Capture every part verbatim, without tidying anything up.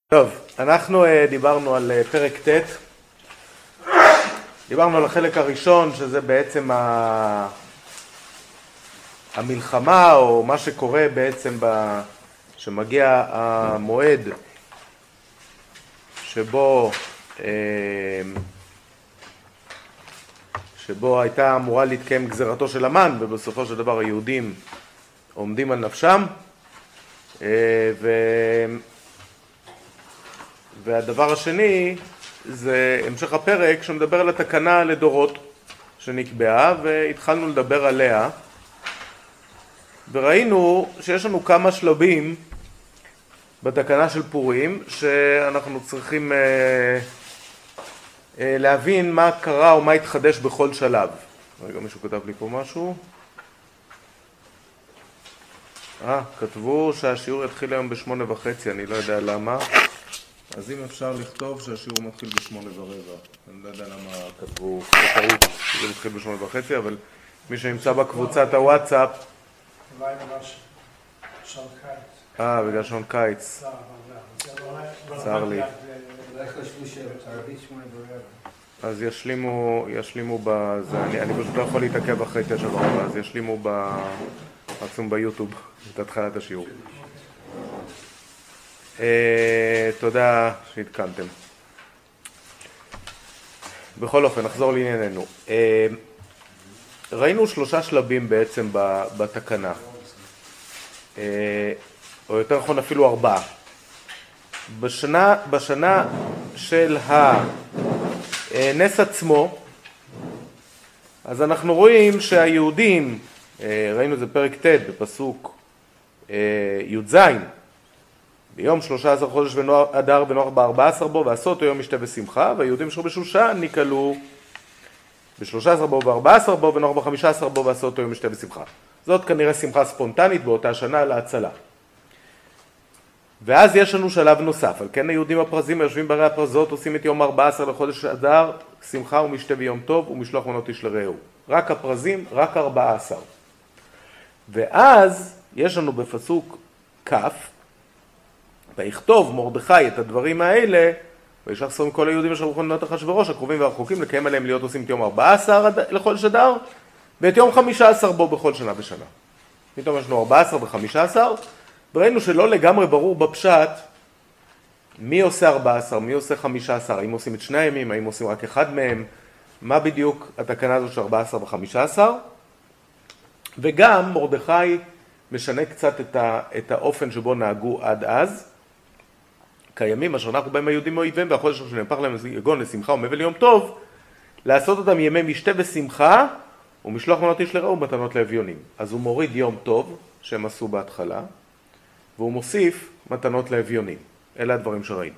טוב, אנחנו דיברנו על פרק ט', דיברנו על החלק הראשון שזה בעצם ה... המלחמה או מה שקורה בעצם ב... שמגיע המועד שבו שבו הייתה אמורה להתקיים גזירתו של המן ובסופו של דבר היהודים עומדים על נפשם ו... והדבר השני זה המשך הפרק שמדבר על התקנה לדורות שנקבעה והתחלנו לדבר עליה וראינו שיש לנו כמה שלבים בתקנה של פורים שאנחנו צריכים אה, אה, להבין מה קרה או מה התחדש בכל שלב. רגע, מישהו כתב לי פה משהו. אה, כתבו שהשיעור יתחיל היום בשמונה וחצי, אני לא יודע למה. אז אם אפשר לכתוב שהשיעור מתחיל בשמונה ורבע, אני לא יודע למה כתבו בטעות שזה מתחיל בשמונה וחצי, אבל מי שנמצא בקבוצת הוואטסאפ... אולי בגלל שעון קיץ. אה, בגלל שעון קיץ. צר לי. אז ישלימו, ישלימו בזה, אני, אני פשוט לא יכול להתעכב אחרי תשע ורבע, אז ישלימו ב... מקסימום ביוטיוב את התחלת השיעור. Uh, תודה שהתקנתם. בכל אופן, נחזור לענייננו. Uh, ראינו שלושה שלבים בעצם בתקנה, uh, או יותר נכון אפילו ארבעה. בשנה, בשנה של הנס עצמו, אז אנחנו רואים שהיהודים, uh, ראינו זה פרק ט' בפסוק uh, י"ז, ביום שלושה עשר חודש אדר ונוח בארבע עשר בו ועשות יום משתה ושמחה, והיהודים אשר בשושן נקלו בשלושה עשר בו וארבע עשר בו ונוח בחמישה עשר בו ועשות יום משתה ושמחה. זאת כנראה שמחה ספונטנית באותה שנה להצלה. ואז יש לנו שלב נוסף, על כן היהודים הפרזים היושבים בערי הפרזות עושים את יום ארבע עשר לחודש אדר שמחה ומשתה ויום טוב ומשלוח מנות איש לרעהו. רק הפרזים, רק ארבע עשר. ואז יש לנו בפסוק כ' ויכתוב מרדכי את הדברים האלה, וישלח שרים כל היהודים אשר בכל מדינות אחשוורוש הקרובים והרחוקים לקיים עליהם להיות עושים את יום ארבע עשר לחודש אדר, ואת יום חמישה עשר בו בכל שנה ושנה. פתאום יש לנו ארבע עשר וחמישה עשר, וראינו שלא לגמרי ברור בפשט מי עושה ארבע עשר, מי עושה חמישה עשר, האם עושים את שני הימים, האם עושים רק אחד מהם, מה בדיוק התקנה הזאת של ארבע עשר וחמישה עשר. וגם מרדכי משנה קצת את, ה, את האופן שבו נהגו עד אז. כימים אשר אנחנו בהם היהודים מאויביהם והחודש אשר נהפך להם יגון לשמחה ומבל יום טוב, לעשות אותם ימי משתה ושמחה ומשלוח מנות איש לרעהו ומתנות לאביונים. אז הוא מוריד יום טוב שהם עשו בהתחלה והוא מוסיף מתנות לאביונים. אלה הדברים שראינו.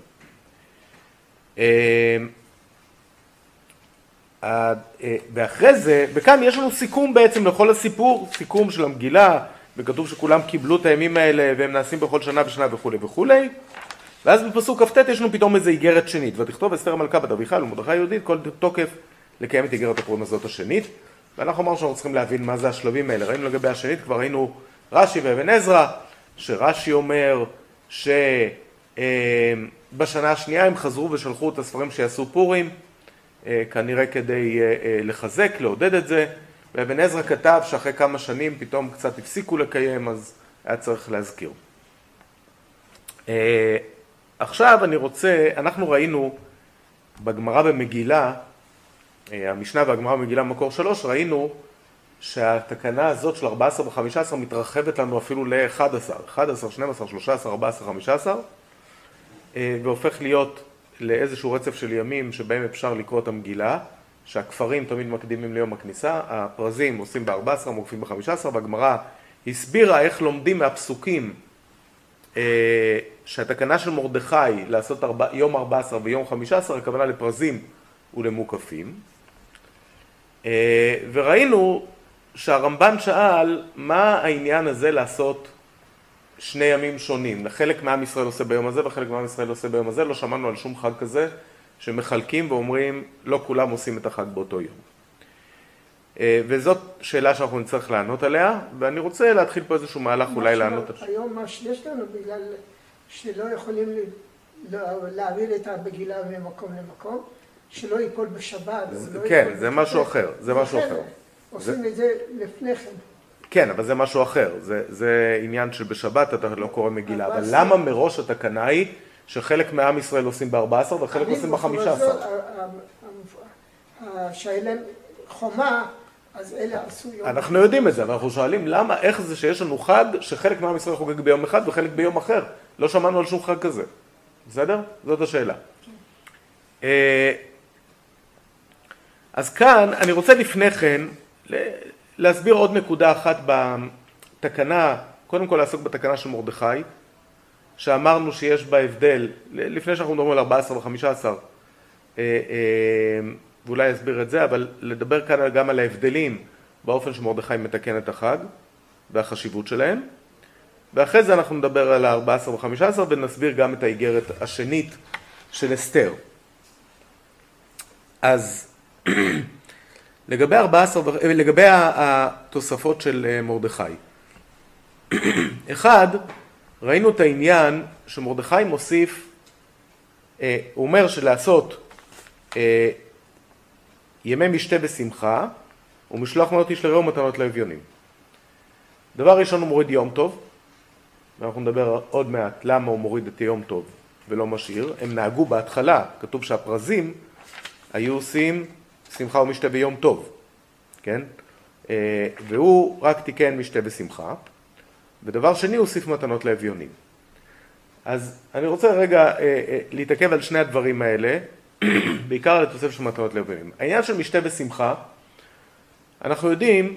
ואחרי זה, וכאן יש לנו סיכום בעצם לכל הסיפור, סיכום של המגילה, וכתוב שכולם קיבלו את הימים האלה והם נעשים בכל שנה ושנה וכו' וכו'. ואז בפסוק כ"ט יש לנו פתאום איזו איגרת שנית, ותכתוב אסתר המלכה בת אביחיל ומרדכי היהודית כל תוקף לקיים את איגרת הפורים הזאת השנית. ואנחנו אמרנו שאנחנו צריכים להבין מה זה השלבים האלה. ראינו לגבי השנית, כבר ראינו רש"י ואבן עזרא, שרש"י אומר שבשנה השנייה הם חזרו ושלחו את הספרים שיעשו פורים, כנראה כדי לחזק, לעודד את זה. ואבן עזרא כתב שאחרי כמה שנים פתאום קצת הפסיקו לקיים, אז היה צריך להזכיר. עכשיו אני רוצה, אנחנו ראינו בגמרא במגילה, המשנה והגמרא במגילה במקור שלוש, ראינו שהתקנה הזאת של ארבע עשר ו-חמש עשרה מתרחבת לנו אפילו ל-אחד עשר, אחד עשר, שתים עשרה, שלוש עשרה, ארבע עשרה, חמש עשרה, והופך להיות לאיזשהו רצף של ימים שבהם אפשר לקרוא את המגילה, שהכפרים תמיד מקדימים ליום הכניסה, הפרזים עושים ב-ארבע עשרה, מופיעים ב-חמש עשרה, והגמרא הסבירה איך לומדים מהפסוקים שהתקנה של מרדכי לעשות ארבע, יום ארבע עשרה ויום חמש עשרה, הכוונה לפרזים ולמוקפים. וראינו שהרמב"ן שאל מה העניין הזה לעשות שני ימים שונים. לחלק מעם ישראל עושה ביום הזה וחלק מעם ישראל עושה ביום הזה. לא שמענו על שום חג כזה שמחלקים ואומרים לא כולם עושים את החג באותו יום. וזאת שאלה שאנחנו נצטרך לענות עליה, ואני רוצה להתחיל פה איזשהו מהלך אולי לענות. היום מה שיש לנו בגלל שלא יכולים להעביר את המגילה ממקום למקום, שלא ייפול בשבת. כן, זה משהו אחר, זה משהו אחר. עושים את זה לפני כן. כן, אבל זה משהו אחר, זה עניין שבשבת אתה לא קורא מגילה, אבל למה מראש התקנה היא שחלק מעם ישראל עושים ב-ארבע עשרה וחלק עושים ב-חמישה עשר? שהיה להם חומה, אז אלה עשו יום. אנחנו יודעים את זה, אבל אנחנו שואלים למה, איך זה שיש לנו חג שחלק מעם ישראל חוגג ביום אחד וחלק ביום אחר? לא שמענו על שום חג כזה. בסדר? זאת השאלה. אז כאן אני רוצה לפני כן להסביר עוד נקודה אחת בתקנה, קודם כל לעסוק בתקנה של מרדכי, שאמרנו שיש בה הבדל, לפני שאנחנו מדברים על ארבע עשרה ו-חמישה עשר, ואולי אסביר את זה, אבל לדבר כאן גם על ההבדלים באופן שמרדכי מתקן את החג והחשיבות שלהם. ואחרי זה אנחנו נדבר על ה-ארבע עשרה ו-חמישה עשר ונסביר גם את האיגרת השנית של אסתר. אז לגבי ארבע עשרה, לגבי התוספות של מרדכי. אחד, ראינו את העניין שמרדכי מוסיף, הוא אומר שלעשות ימי משתה בשמחה ומשלוח מנות איש לרעהו ומתנות לאביונים. דבר ראשון הוא מוריד יום טוב, ואנחנו נדבר עוד מעט למה הוא מוריד את יום טוב ולא משאיר. הם נהגו בהתחלה, כתוב שהפרזים היו עושים שמחה ומשתה ביום טוב, כן? והוא רק תיקן משתה בשמחה. ודבר שני, הוא הוסיף מתנות לאביונים. אז אני רוצה רגע להתעכב על שני הדברים האלה, בעיקר על התוספת של מתנות לאביונים. העניין של משתה בשמחה, אנחנו יודעים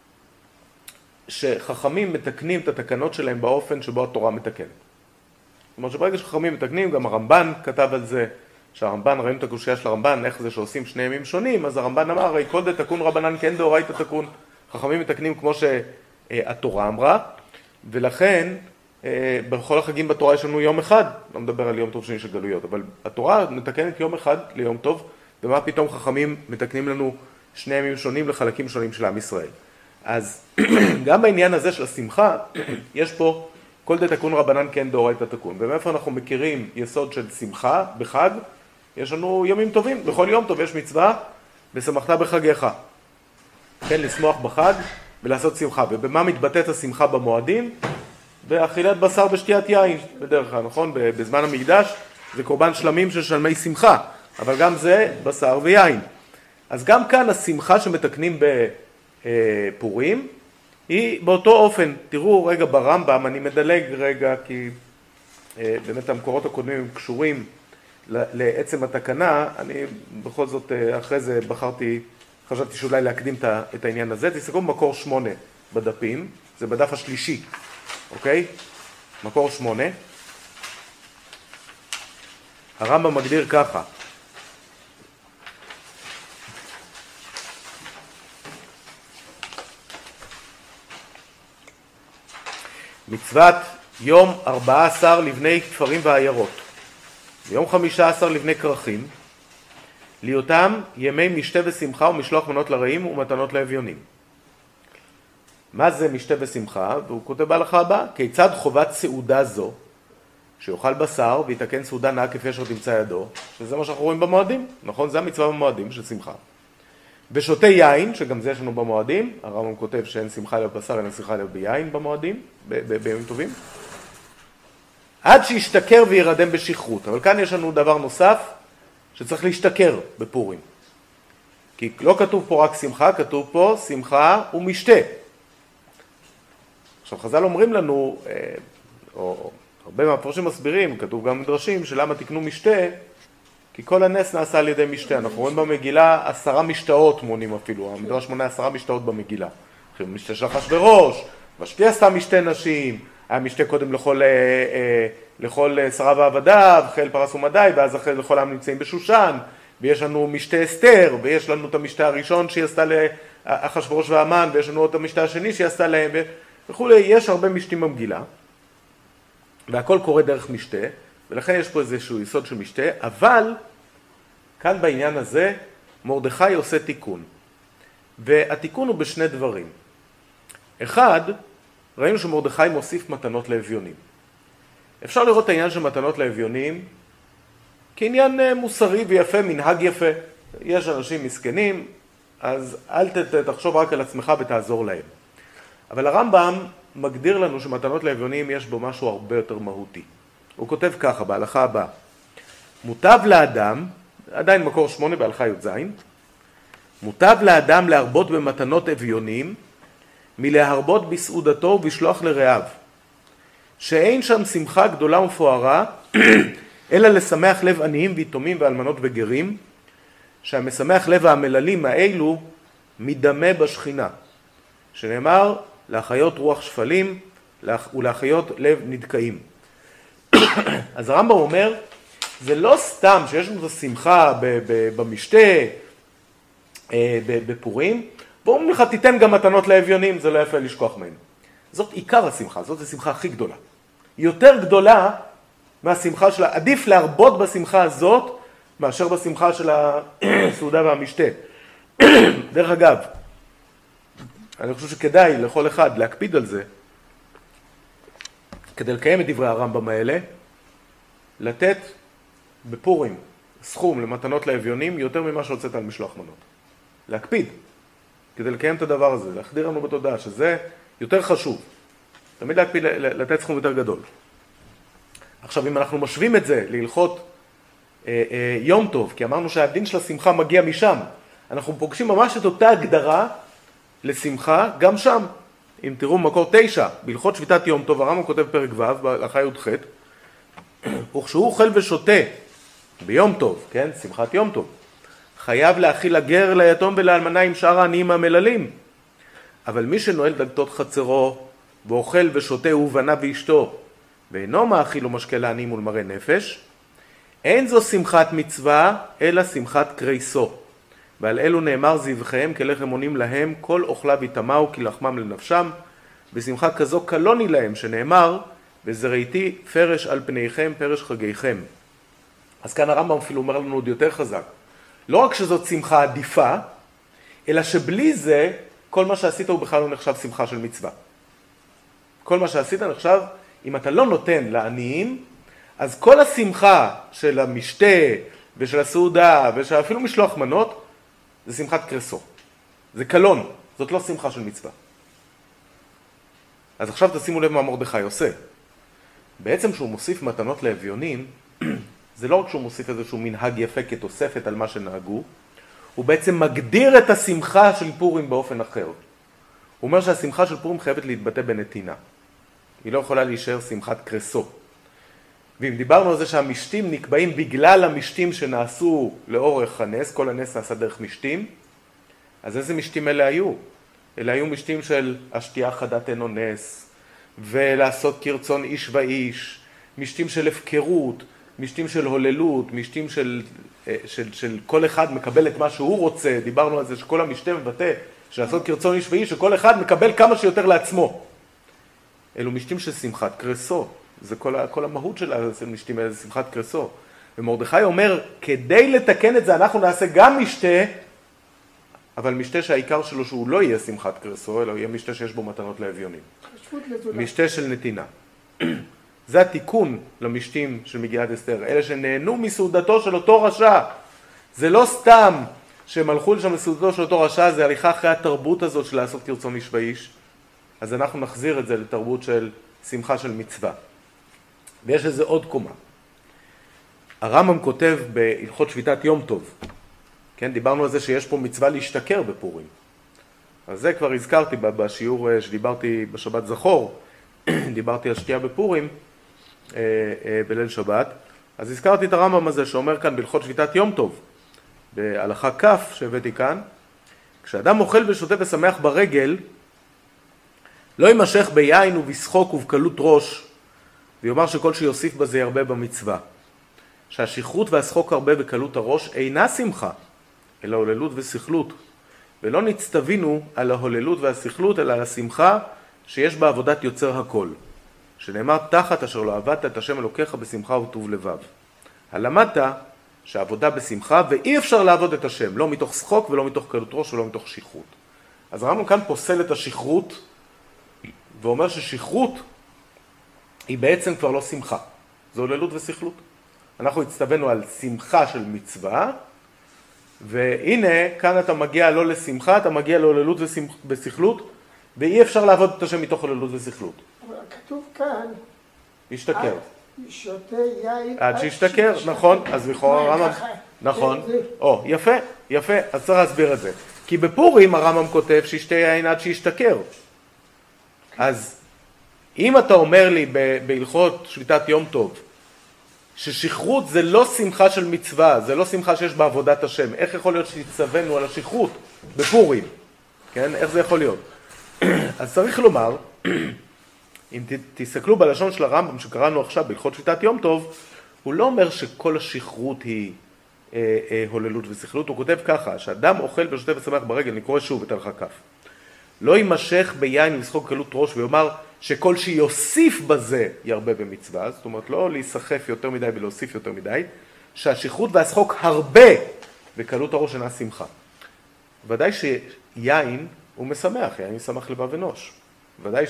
שחכמים מתקנים את התקנות שלהם באופן שבו התורה מתקנת. זאת אומרת שברגע שחכמים מתקנים, גם הרמב"ן כתב על זה, שהרמב"ן, ראינו את הקושייה של הרמב"ן, איך זה שעושים שני ימים שונים, אז הרמב"ן אמר, הרי כל דתקון רבנן כן דאורייתא תקון, חכמים מתקנים כמו שהתורה אמרה, ולכן בכל החגים בתורה יש לנו יום אחד, לא מדבר על יום טוב שני של גלויות, אבל התורה מתקנת יום אחד ליום טוב, ומה פתאום חכמים מתקנים לנו שני ימים שונים לחלקים שונים של עם ישראל. אז גם בעניין הזה של השמחה, יש פה כל דתקון רבנן כן דאורייתא תקון. ומאיפה אנחנו מכירים יסוד של שמחה בחג? יש לנו ימים טובים, בכל יום טוב יש מצווה, ושמחת בחגיך. כן, לשמוח בחג ולעשות שמחה. ובמה מתבטאת השמחה במועדים? באכילת בשר ושתיית יין, בדרך כלל, נכון? בזמן המקדש זה קורבן שלמים של שלמי שמחה, אבל גם זה בשר ויין. אז גם כאן השמחה שמתקנים בפורים, היא באותו אופן. תראו רגע ברמב"ם, אני מדלג רגע כי באמת המקורות הקודמים הם קשורים לעצם התקנה, אני בכל זאת אחרי זה בחרתי, חשבתי שאולי להקדים את העניין הזה. תסתכלו במקור שמונה בדפים, זה בדף השלישי, אוקיי? מקור שמונה. הרמב"ם מגדיר ככה, מצוות יום ארבע עשר לבני כפרים ועיירות, ויום חמישה עשר לבני כרכים, להיותם ימי משתה ושמחה ומשלוח מנות לרעים ומתנות לאביונים. מה זה משתה ושמחה? והוא כותב בהלכה הבאה, כיצד חובת סעודה זו, שיאכל בשר ויתקן סעודה נאה כפי אשר תמצא ידו, שזה מה שאנחנו רואים במועדים, נכון? זה המצווה במועדים של שמחה. ושותה יין, שגם זה יש לנו במועדים, הרמב"ם כותב שאין שמחה אלא בבשר, אין שמחה אלא ביין במועדים, בימים טובים. עד שישתכר וירדם בשכרות. אבל כאן יש לנו דבר נוסף, שצריך להשתכר בפורים. כי לא כתוב פה רק שמחה, כתוב פה שמחה ומשתה. עכשיו חז"ל אומרים לנו, או, או הרבה מהפרשים מסבירים, כתוב גם מדרשים, שלמה תקנו משתה, כי כל הנס נעשה על ידי משתה. אנחנו רואים במגילה עשרה משתאות מונים אפילו, המדרש מונה עשרה משתאות במגילה. משתה של אחשוורוש, ושתי עשתה משתה נשים, היה משתה קודם לכל, לכל שרה ועבדיו, חיל פרס ומדי, ואז אחרי לכל העם נמצאים בשושן, ויש לנו משתה אסתר, ויש לנו את המשתה הראשון שהיא עשתה לאחשוורוש והמן, ויש לנו את המשתה השני שהיא עשתה להם, וכולי. יש הרבה משתים במגילה, והכל קורה דרך משתה, ולכן יש פה איזשהו יסוד של משתה, אבל כאן בעניין הזה מרדכי עושה תיקון. והתיקון הוא בשני דברים. אחד, ראינו שמרדכי מוסיף מתנות לאביונים. אפשר לראות את העניין של מתנות לאביונים כעניין מוסרי ויפה, מנהג יפה. יש אנשים מסכנים, אז אל תחשוב רק על עצמך ותעזור להם. אבל הרמב"ם מגדיר לנו שמתנות לאביונים יש בו משהו הרבה יותר מהותי. הוא כותב ככה בהלכה הבאה: מוטב לאדם, עדיין מקור שמונה בהלכה י"ז, מוטב לאדם להרבות במתנות אביונים מלהרבות בסעודתו ובשלוח לרעיו, שאין שם שמחה גדולה ומפוארה אלא לשמח לב עניים ויתומים ואלמנות וגרים, שהמשמח לב המללים האלו מדמה בשכינה, שנאמר להחיות רוח שפלים ולהחיות לב נדכאים. אז הרמב"ם אומר, זה לא סתם שיש לנו את השמחה במשתה, בפורים, בואו אומר לך תיתן גם מתנות לאביונים, זה לא יפה לשכוח מהם. זאת עיקר השמחה, זאת השמחה הכי גדולה. היא יותר גדולה מהשמחה שלה, עדיף להרבות בשמחה הזאת מאשר בשמחה של הסעודה והמשתה. דרך אגב, אני חושב שכדאי לכל אחד להקפיד על זה, כדי לקיים את דברי הרמב"ם האלה, לתת בפורים סכום למתנות לאביונים יותר ממה שהוצאת על משלוח מנות. להקפיד, כדי לקיים את הדבר הזה, להחדיר לנו בתודעה שזה יותר חשוב. תמיד להקפיד לתת סכום יותר גדול. עכשיו, אם אנחנו משווים את זה להלכות אה, אה, יום טוב, כי אמרנו שהדין של השמחה מגיע משם, אנחנו פוגשים ממש את אותה הגדרה לשמחה גם שם. אם תראו מקור תשע, בהלכות שביתת יום טוב, הרמב"ם כותב פרק ו' בהלכה י"ח, וכשהוא אוכל ושותה ביום טוב, כן, שמחת יום טוב, חייב להאכיל לגר, ליתום ולאלמנה עם שאר העניים המללים. אבל מי שנועל דלתות חצרו ואוכל ושותה הוא בנה ואשתו, ואינו מאכיל ומשקה לעניים ולמרי נפש, אין זו שמחת מצווה אלא שמחת קריסו. ועל אלו נאמר זבחיהם כלחם עונים להם, כל אוכליו יטמאו כי לחמם לנפשם, בשמחה כזו קלוני להם, שנאמר וזרעיתי פרש על פניכם פרש חגיכם. אז כאן הרמב"ם אפילו אומר לנו עוד יותר חזק, לא רק שזאת שמחה עדיפה, אלא שבלי זה כל מה שעשית הוא בכלל לא נחשב שמחה של מצווה. כל מה שעשית נחשב, אם אתה לא נותן לעניים, אז כל השמחה של המשתה ושל הסעודה ושל אפילו משלוח מנות, זה שמחת קרסו. זה קלון, זאת לא שמחה של מצווה. אז עכשיו תשימו לב מה מרדכי עושה. בעצם שהוא מוסיף מתנות לאביונים, זה לא רק שהוא מוסיף איזשהו מנהג יפה כתוספת על מה שנהגו, הוא בעצם מגדיר את השמחה של פורים באופן אחר. הוא אומר שהשמחה של פורים חייבת להתבטא בנתינה. היא לא יכולה להישאר שמחת קרסו. ואם דיברנו על זה שהמשתים נקבעים בגלל המשתים שנעשו לאורך הנס, כל הנס נעשה דרך משתים, אז איזה משתים אלה היו? אלה היו משתים של השתייה חדת אין אונס, ולעשות כרצון איש ואיש, משתים של הפקרות, משתים של הוללות, משתים של, של, של כל אחד מקבל את מה שהוא רוצה. דיברנו על זה שכל המשתה מבטא שלעשות כרצון איש ואיש, שכל אחד מקבל כמה שיותר לעצמו. אלו משתים של שמחת קרסו. זה כל, כל המהות של המשתים האלה, זה שמחת קרסו. ומרדכי אומר, כדי לתקן את זה אנחנו נעשה גם משתה, אבל משתה שהעיקר שלו שהוא לא יהיה שמחת קרסו, אלא יהיה משתה שיש בו מתנות לאביונים. משתה של נתינה. זה התיקון למשתים של מגילת אסתר, אלה שנהנו מסעודתו של אותו רשע. זה לא סתם שהם הלכו לשם מסעודתו של אותו רשע, זה הליכה אחרי התרבות הזאת של לעשות כרצון איש ואיש. אז אנחנו נחזיר את זה לתרבות של שמחה של מצווה. ויש לזה עוד קומה. הרמב"ם כותב בהלכות שביתת יום טוב, כן, דיברנו על זה שיש פה מצווה להשתכר בפורים. אז זה כבר הזכרתי בשיעור שדיברתי בשבת זכור, דיברתי על שתייה בפורים בליל שבת, אז הזכרתי את הרמב"ם הזה שאומר כאן בהלכות שביתת יום טוב, בהלכה כ' שהבאתי כאן, כשאדם אוכל ושותה ושמח ברגל, לא יימשך ביין ובשחוק ובקלות ראש, ויאמר שכל שיוסיף בזה ירבה במצווה. שהשכרות והשחוק הרבה בקלות הראש אינה שמחה, אלא הוללות ושכלות, ולא נצטווינו על ההוללות והשכלות, אלא על השמחה שיש בה עבודת יוצר הכל, שנאמר תחת אשר לא עבדת את השם אלוקיך בשמחה וטוב לבב. הלמדת שעבודה בשמחה, ואי אפשר לעבוד את השם, לא מתוך שחוק ולא מתוך קלות ראש ולא מתוך שכרות. אז הרמב"ם כאן פוסל את השכרות, ואומר ששכרות היא בעצם כבר לא שמחה, זו הוללות ושכלות. אנחנו הצטווינו על שמחה של מצווה, והנה, כאן אתה מגיע לא לשמחה, אתה מגיע להוללות וסכלות, ואי אפשר לעבוד את השם מתוך הוללות וסכלות. אבל כתוב כאן, ישתכר. עד שותה יין עד שישתכר, נכון, אז לכאורה הרמב"ם, נכון, או, יפה, יפה, אז צריך להסביר את זה. כי בפורים הרמב"ם כותב שישתה יין עד שישתכר. אז אם אתה אומר לי בהלכות שביתת יום טוב, ששכרות זה לא שמחה של מצווה, זה לא שמחה שיש בעבודת השם, איך יכול להיות שהצטווינו על השכרות בפורים? כן, איך זה יכול להיות? אז צריך לומר, אם תסתכלו בלשון של הרמב"ם שקראנו עכשיו בהלכות שביתת יום טוב, הוא לא אומר שכל השכרות היא אה, אה, הוללות ושכלות, הוא כותב ככה, שאדם אוכל ושותה ושמח ברגל, אני קורא שוב את הלכה כף, לא יימשך ביין ולשחוק קלות ראש ויאמר שכל שיוסיף בזה ירבה במצווה, זאת אומרת לא להיסחף יותר מדי ולהוסיף יותר מדי, שהשכרות והשחוק הרבה וקלות הראש אינה שמחה. ודאי שיין הוא משמח, יין משמח לבב אנוש. ודאי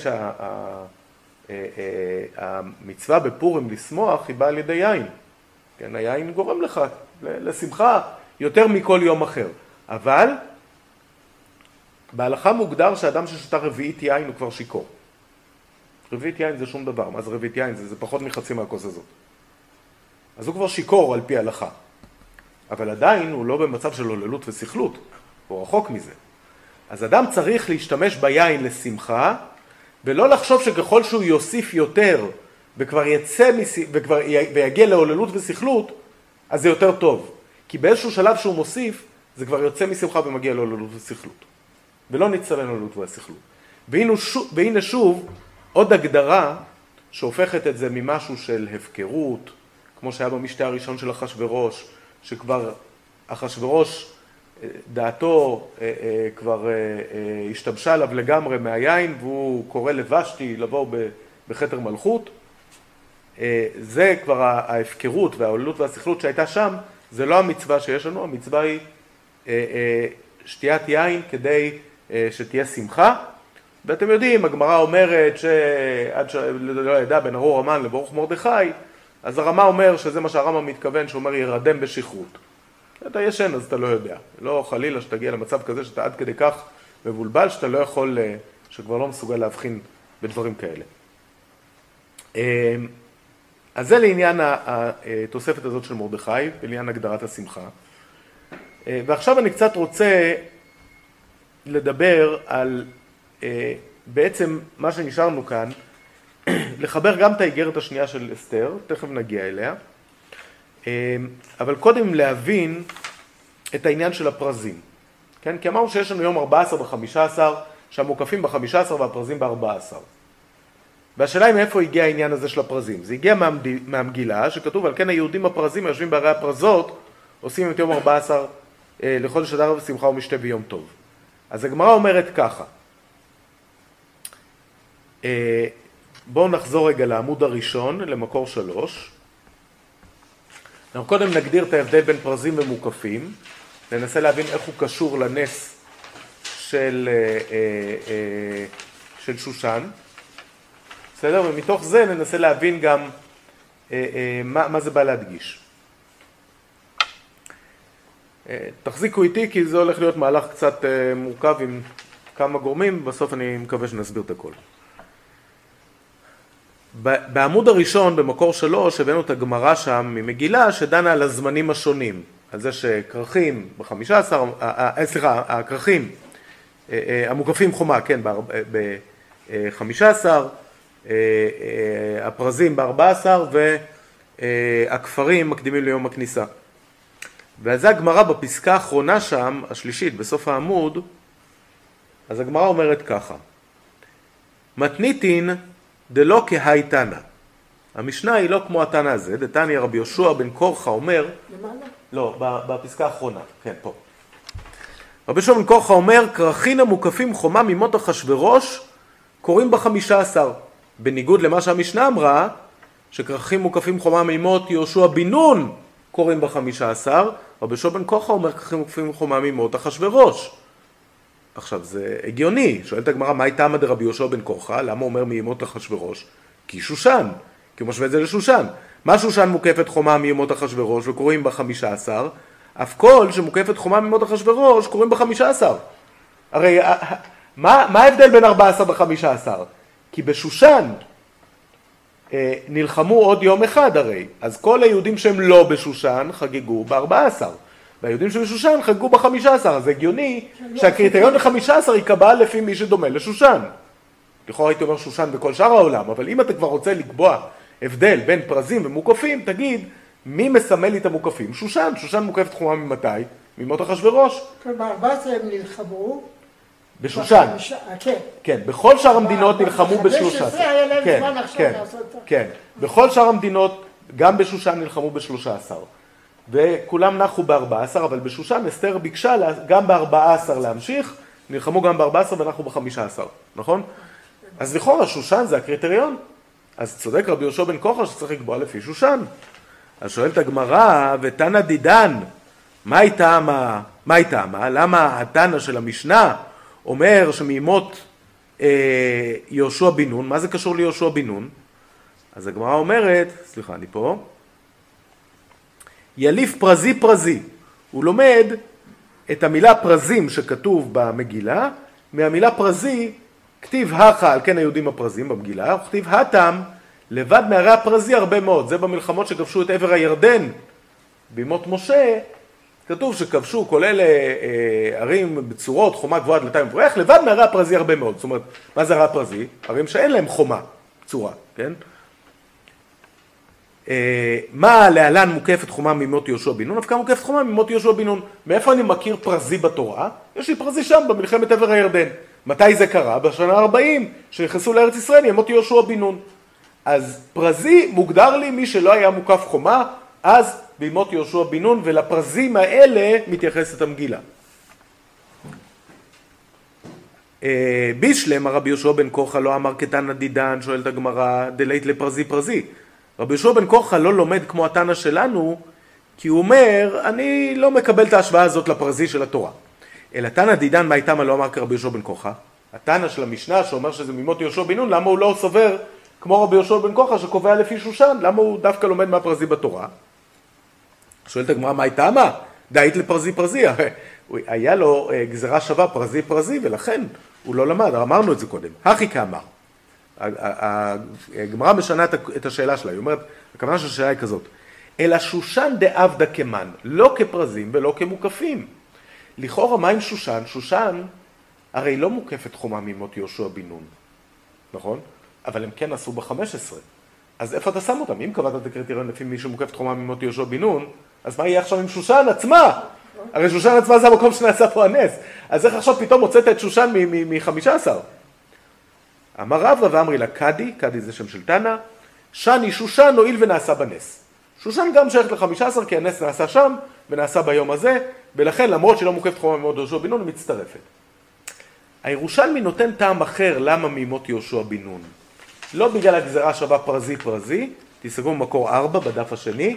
שהמצווה בפורים לשמוח היא באה על ידי יין. כן, היין גורם לך לשמחה יותר מכל יום אחר. אבל בהלכה מוגדר שאדם ששותה רביעית יין הוא כבר שיכור. רביעית יין זה שום דבר. מה זה רביעית יין? זה, זה פחות מחצי מהכוס הזאת. אז הוא כבר שיכור על פי ההלכה. אבל עדיין הוא לא במצב של הוללות ושכלות. הוא רחוק מזה. אז אדם צריך להשתמש ביין לשמחה, ולא לחשוב שככל שהוא יוסיף יותר, וכבר יצא מס... וכבר ויגיע להוללות ושכלות, אז זה יותר טוב. כי באיזשהו שלב שהוא מוסיף, זה כבר יוצא משמחה ומגיע להוללות ושכלות. ולא נצטווה להוללות ושכלות. והנה שוב, והנה שוב, עוד הגדרה שהופכת את זה ממשהו של הפקרות, כמו שהיה במשתה הראשון של אחשוורוש, שכבר אחשוורוש דעתו כבר השתבשה עליו לגמרי מהיין, והוא קורא לבשתי לבוא בחתר מלכות. זה כבר ההפקרות וההוללות והשכלות שהייתה שם, זה לא המצווה שיש לנו, המצווה היא שתיית יין כדי שתהיה שמחה. ואתם יודעים, הגמרא אומרת שעד שלא ידע בין ארור המן לברוך מרדכי, אז הרמה אומר שזה מה שהרמב"ם מתכוון, שאומר ירדם בשכרות. אתה ישן אז אתה לא יודע, לא חלילה שתגיע למצב כזה שאתה עד כדי כך מבולבל, שאתה לא יכול, שכבר לא מסוגל להבחין בדברים כאלה. אז זה לעניין התוספת הזאת של מרדכי, ולעניין הגדרת השמחה. ועכשיו אני קצת רוצה לדבר על בעצם מה שנשארנו כאן, לחבר גם את האיגרת השנייה של אסתר, תכף נגיע אליה, אבל קודם להבין את העניין של הפרזים. כן? כי אמרנו שיש לנו יום ארבע עשרה ו-חמישה עשר, שהמוקפים ב-חמישה עשר והפרזים ב-ארבע עשר. והשאלה היא מאיפה הגיע העניין הזה של הפרזים. זה הגיע מהמגילה, שכתוב על כן היהודים הפרזים יושבים בערי הפרזות, עושים את יום ארבע עשר לחודש אדר ושמחה ומשתה ויום טוב. אז הגמרא אומרת ככה. בואו נחזור רגע לעמוד הראשון, למקור שלוש. אנחנו קודם נגדיר את ההבדל בין פרזים ומוקפים, ננסה להבין איך הוא קשור לנס של, של שושן. בסדר? ומתוך זה ננסה להבין גם מה, מה זה בא להדגיש. תחזיקו איתי כי זה הולך להיות מהלך קצת מורכב עם כמה גורמים, בסוף אני מקווה שנסביר את הכל. בעמוד הראשון, במקור שלוש, הבאנו את הגמרא שם ממגילה שדנה על הזמנים השונים. על זה שכרכים ב-חמישה עשר, סליחה, הכרכים, המוקפים חומה, כן, ב-חמישה עשר, הפרזים ב-ארבע עשר והכפרים מקדימים ליום הכניסה. ועל זה הגמרא בפסקה האחרונה שם, השלישית, בסוף העמוד, אז הגמרא אומרת ככה: מתניתין דלא כהי תנא. המשנה היא לא כמו התנא הזה, דתניא רבי יהושע בן קורחה אומר, למעלה? לא, בפסקה האחרונה, כן, פה. רבי יהושע בן קורחה אומר, כרכים המוקפים חומה ממות אחשוורוש קוראים בחמישה עשר. בניגוד למה שהמשנה אמרה, שכרכים מוקפים חומה ממות יהושע בן נון קוראים בחמישה עשר, רבי יהושע בן קורחה אומר, כרכים מוקפים חומה ממות אחשוורוש. עכשיו זה הגיוני, שואלת הגמרא, מה הייתה עמד רבי יהושע בן קורחה? למה הוא אומר מימות אחשוורוש? כי שושן, כי הוא משווה את זה לשושן. מה שושן מוקפת חומה מימות אחשוורוש וקוראים בה חמישה עשר, אף כל שמוקפת חומה מימות אחשוורוש קוראים בה חמישה עשר. הרי מה, מה ההבדל בין ארבע עשרה וחמישה עשר? כי בשושן אה, נלחמו עוד יום אחד הרי, אז כל היהודים שהם לא בשושן חגגו ב-ארבע עשרה, והיהודים שבשושן חגגו ב-חמישה עשר, אז זה הגיוני שהקריטריון ל-חמישה עשר ייקבע לפי מי שדומה לשושן. לכאורה הייתי אומר שושן בכל שאר העולם, אבל אם אתה כבר רוצה לקבוע הבדל בין פרזים ומוקפים, תגיד מי מסמל לי את המוקפים? שושן, שושן מוקפת חומה ממתי? מימות אחשוורוש. כן, ב-ארבע עשרה הם נלחמו. בשושן. כן. כן, בכל שאר המדינות נלחמו בשלושה עשר. היה להם כן, זמן עכשיו כן, לעשות את זה. כן. בכל שאר המדינות, גם בשושן נלחמו בשלושה עשר. וכולם נחו ב-ארבע עשרה, אבל בשושן אסתר ביקשה גם ב-ארבע עשרה להמשיך, נלחמו גם ב-ארבע עשרה ונחו ב-חמישה עשר, נכון? אז לכאורה שושן זה הקריטריון. אז צודק רבי יהושע בן קוחא שצריך לקבוע לפי שושן. אז שואלת הגמרא, ותנא דידן, מה היא טעמה? מה היא טעמה? למה התנא של המשנה אומר שמימות אה, יהושע בן נון, מה זה קשור ליהושע בן נון? אז הגמרא אומרת, סליחה, אני פה, יליף פרזי פרזי. הוא לומד את המילה פרזים שכתוב במגילה, מהמילה פרזי, כתיב הכה, על כן היהודים הפרזים במגילה, וכתיב התם, לבד מהרי הפרזי הרבה מאוד. זה במלחמות שכבשו את עבר הירדן, בימות משה, כתוב שכבשו כל אלה אה, ערים בצורות, חומה גבוהה דלתיים וברך, לבד מהרי הפרזי הרבה מאוד. זאת אומרת, מה זה הרי הפרזי? ערים שאין להם חומה, צורה, כן? אה, מה להלן מוקפת חומה מימות יהושע בן נון? אף מוקפת חומה מימות יהושע בן נון. מאיפה אני מכיר פרזי בתורה? יש לי פרזי שם, במלחמת עבר הירדן. מתי זה קרה? בשנה ארבעים, שנכנסו לארץ ישראל, ימות יהושע בן נון. אז פרזי מוגדר לי מי שלא היה מוקף חומה, אז בימות יהושע בן נון, ולפרזים האלה מתייחסת המגילה. בישלם, הרבי יהושע בן קוחא לא אמר כתנא דידן, שואלת הגמרא, דלית לפרזי פרזי. רבי יהושע בן קוחא לא לומד כמו התנא שלנו, כי הוא אומר, אני לא מקבל את ההשוואה הזאת לפרזי של התורה. אלא תנא דידן, מה איתם לא אמר כרבי יהושע בן קוחא? התנא של המשנה שאומר שזה מימות יהושע בן נון, למה הוא לא סובר כמו רבי יהושע בן קוחא שקובע לפי שושן? למה הוא דווקא לומד מהפרזי בתורה? שואלת הגמרא, מה איתם? דאית לפרזי פרזי. היה לו גזרה שווה פרזי פרזי, ולכן הוא לא למד, אמרנו את זה קודם. הכי כאמר. הגמרא משנה את השאלה שלה, היא אומרת, הכוונה של השאלה היא כזאת, אלא שושן דעבדא כמן, לא כפרזים ולא כמוקפים. לכאורה מה עם שושן? שושן הרי לא מוקפת חומה מימות יהושע בן נון, נכון? אבל הם כן עשו ב-חמש עשרה. אז איפה אתה שם אותם? אם קבעת את הקריטריון לפי מי שמוקפת חומה מימות יהושע בן נון, אז מה יהיה עכשיו עם שושן עצמה? הרי שושן עצמה זה המקום שנעשה פה הנס. אז איך עכשיו פתאום הוצאת את שושן מ-חמישה עשר? אמר רבא ואמרי לה קדי, קדי זה שם של תנא, שני שושן הועיל ונעשה בנס. שושן גם שייך ל-חמישה עשר כי הנס נעשה שם ונעשה ביום הזה, ולכן למרות שלא מוקפת חומה מימות יהושע בן נון היא מצטרפת. הירושלמי נותן טעם אחר למה מימות יהושע בן נון. לא בגלל הגזרה שווה פרזי פרזי, תסתכלו במקור ארבע בדף השני.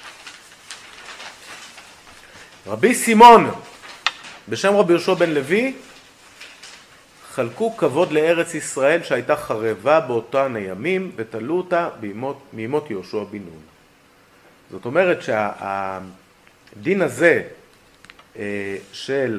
רבי סימון, בשם רבי יהושע בן לוי, חלקו כבוד לארץ ישראל שהייתה חרבה באותן הימים, ותלו אותה בימות, מימות יהושע בן נון. זאת אומרת שהדין הזה של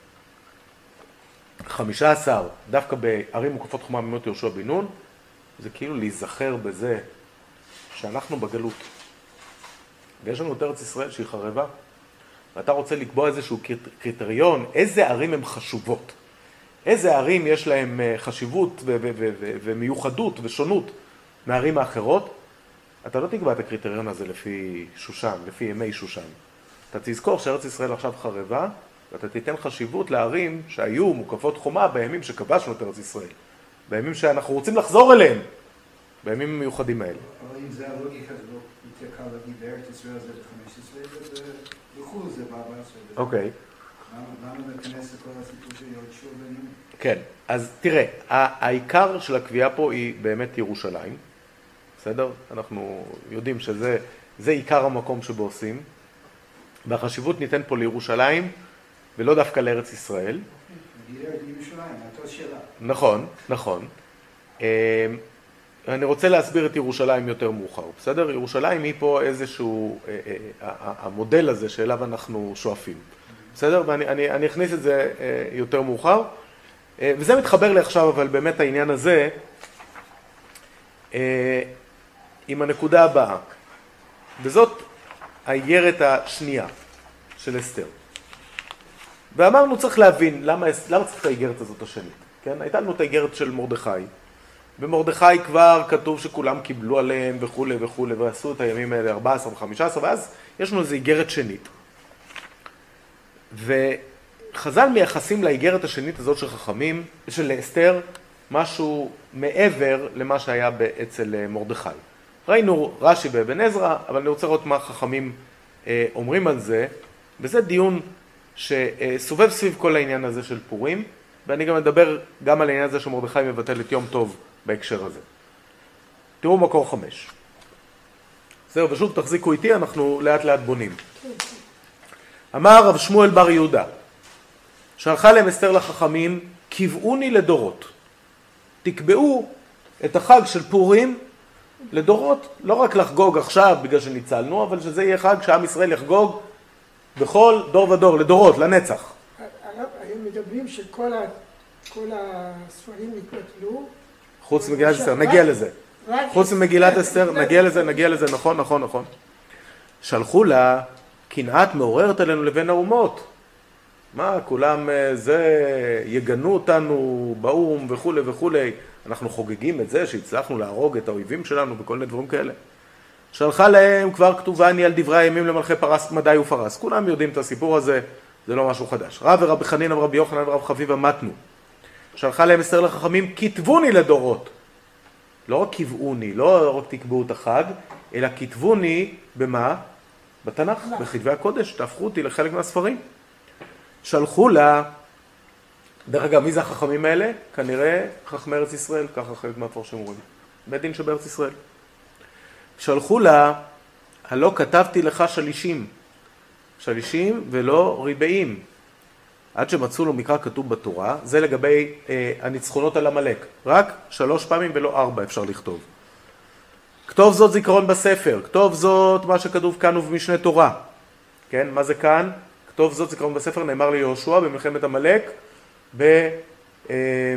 חמישה עשר, דווקא בערים מוקפות חומה מימות יהושע בן נון, זה כאילו להיזכר בזה שאנחנו בגלות. ויש לנו את ארץ ישראל שהיא חרבה, ואתה רוצה לקבוע איזשהו קריטריון, איזה ערים הן חשובות, איזה ערים יש להם חשיבות ו- ו- ו- ו- ומיוחדות ושונות מהערים האחרות, אתה לא תקבע את הקריטריון הזה לפי שושן, לפי ימי שושן. אתה תזכור שארץ ישראל עכשיו חרבה, ואתה תיתן חשיבות לערים שהיו מוקפות חומה בימים שכבשנו את ארץ ישראל. בימים שאנחנו רוצים לחזור אליהם, בימים המיוחדים האלה. אבל אם זה הלוגיקה, זה לא יותר קל להגיד בארץ ישראל זה ב-חמש עשרה, ובחו"ל זה ב-ארבע עשרה. אוקיי. למה להיכנס לכל הסיפור של יהושע בן נון? כן, אז תראה, העיקר של הקביעה פה היא באמת ירושלים, בסדר? אנחנו יודעים שזה זה עיקר המקום שבו עושים, והחשיבות ניתן פה לירושלים, ולא דווקא לארץ ישראל. ירושלים, אותה שאלה. נכון, נכון. אני רוצה להסביר את ירושלים יותר מאוחר, בסדר? ירושלים היא פה איזשהו, אה, אה, המודל הזה שאליו אנחנו שואפים, בסדר? ואני אני, אני אכניס את זה אה, יותר מאוחר, אה, וזה מתחבר לי עכשיו, אבל באמת העניין הזה, אה, עם הנקודה הבאה, וזאת האיגרת השנייה של אסתר. ואמרנו צריך להבין למה, למה צריך את האיגרת הזאת השנית, כן? הייתה לנו את האיגרת של מרדכי, במרדכי כבר כתוב שכולם קיבלו עליהם וכו' וכו' ועשו את הימים האלה ארבע עשרה וחמש עשרה, ואז יש לנו איזו איגרת שנית. וחז"ל מייחסים לאיגרת השנית הזאת של חכמים, של אסתר, משהו מעבר למה שהיה אצל מרדכי. ראינו רש"י באבן עזרא, אבל אני רוצה לראות מה חכמים אה, אומרים על זה, וזה דיון שסובב סביב כל העניין הזה של פורים, ואני גם מדבר גם על העניין הזה שמרדכי מבטל את יום טוב בהקשר הזה. תראו מקור חמש. זהו, ושוב תחזיקו איתי, אנחנו לאט לאט בונים. אמר רב שמואל בר יהודה, שלחה להם אסתר לחכמים, קבעוני לדורות. תקבעו את החג של פורים לדורות, לא רק לחגוג עכשיו בגלל שניצלנו, אבל שזה יהיה חג שעם ישראל יחגוג בכל דור ודור, לדורות, לנצח. היום מדברים שכל הספרים נתבטלו. חוץ ממגילת אסתר, נגיע לזה. חוץ ממגילת אסתר, נגיע לזה, נגיע לזה, נכון, נכון, נכון. שלחו לה, קנאת מעוררת עלינו לבין האומות. מה, כולם זה, יגנו אותנו באום וכו' וכו'. אנחנו חוגגים את זה שהצלחנו להרוג את האויבים שלנו וכל מיני דברים כאלה. שלחה להם כבר כתובה אני על דברי הימים למלכי פרס, מדי ופרס. כולם יודעים את הסיפור הזה, זה לא משהו חדש. רב ורבי חנינא ורבי יוחנן ורב חביבה מתנו. שלחה להם אסתר לחכמים, כתבוני לדורות. לא רק קבעוני, לא רק תקבעו את החג, אלא כתבוני במה? בתנ"ך, בכתבי הקודש, תהפכו אותי לחלק מהספרים. שלחו לה, דרך אגב, מי זה החכמים האלה? כנראה חכמי ארץ ישראל, ככה חלק מהפרשים אומרים. בית דין שבארץ ישראל. שלחו לה, הלא כתבתי לך שלישים. שלישים ולא ריבעים. עד שמצאו לו מקרא כתוב בתורה, זה לגבי אה, הניצחונות על עמלק. רק שלוש פעמים ולא ארבע אפשר לכתוב. כתוב זאת זיכרון בספר, כתוב זאת מה שכתוב כאן ובמשנה תורה. כן, מה זה כאן? כתוב זאת זיכרון בספר, נאמר ליהושע במלחמת עמלק, ב... אה,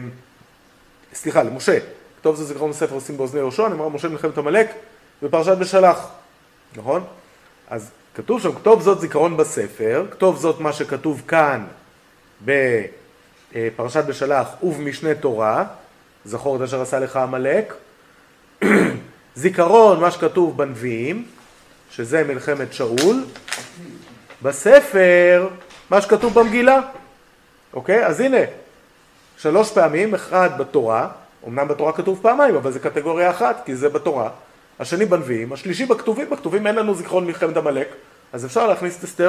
סליחה, למשה. כתוב זאת זיכרון בספר עושים באוזני יהושע, נאמר משה במלחמת עמלק בפרשת בשלח. נכון? אז כתוב שם, כתוב זאת זיכרון בספר, כתוב זאת מה שכתוב כאן בפרשת בשלח ובמשנה תורה, זכור את אשר עשה לך עמלק, זיכרון מה שכתוב בנביאים, שזה מלחמת שאול, בספר מה שכתוב במגילה. אוקיי? אז הנה, שלוש פעמים, אחד בתורה, אמנם בתורה כתוב פעמיים, אבל זה קטגוריה אחת, כי זה בתורה, השני בנביאים, השלישי בכתובים, בכתובים אין לנו זיכרון מלחמת עמלק, אז אפשר להכניס את אסתר.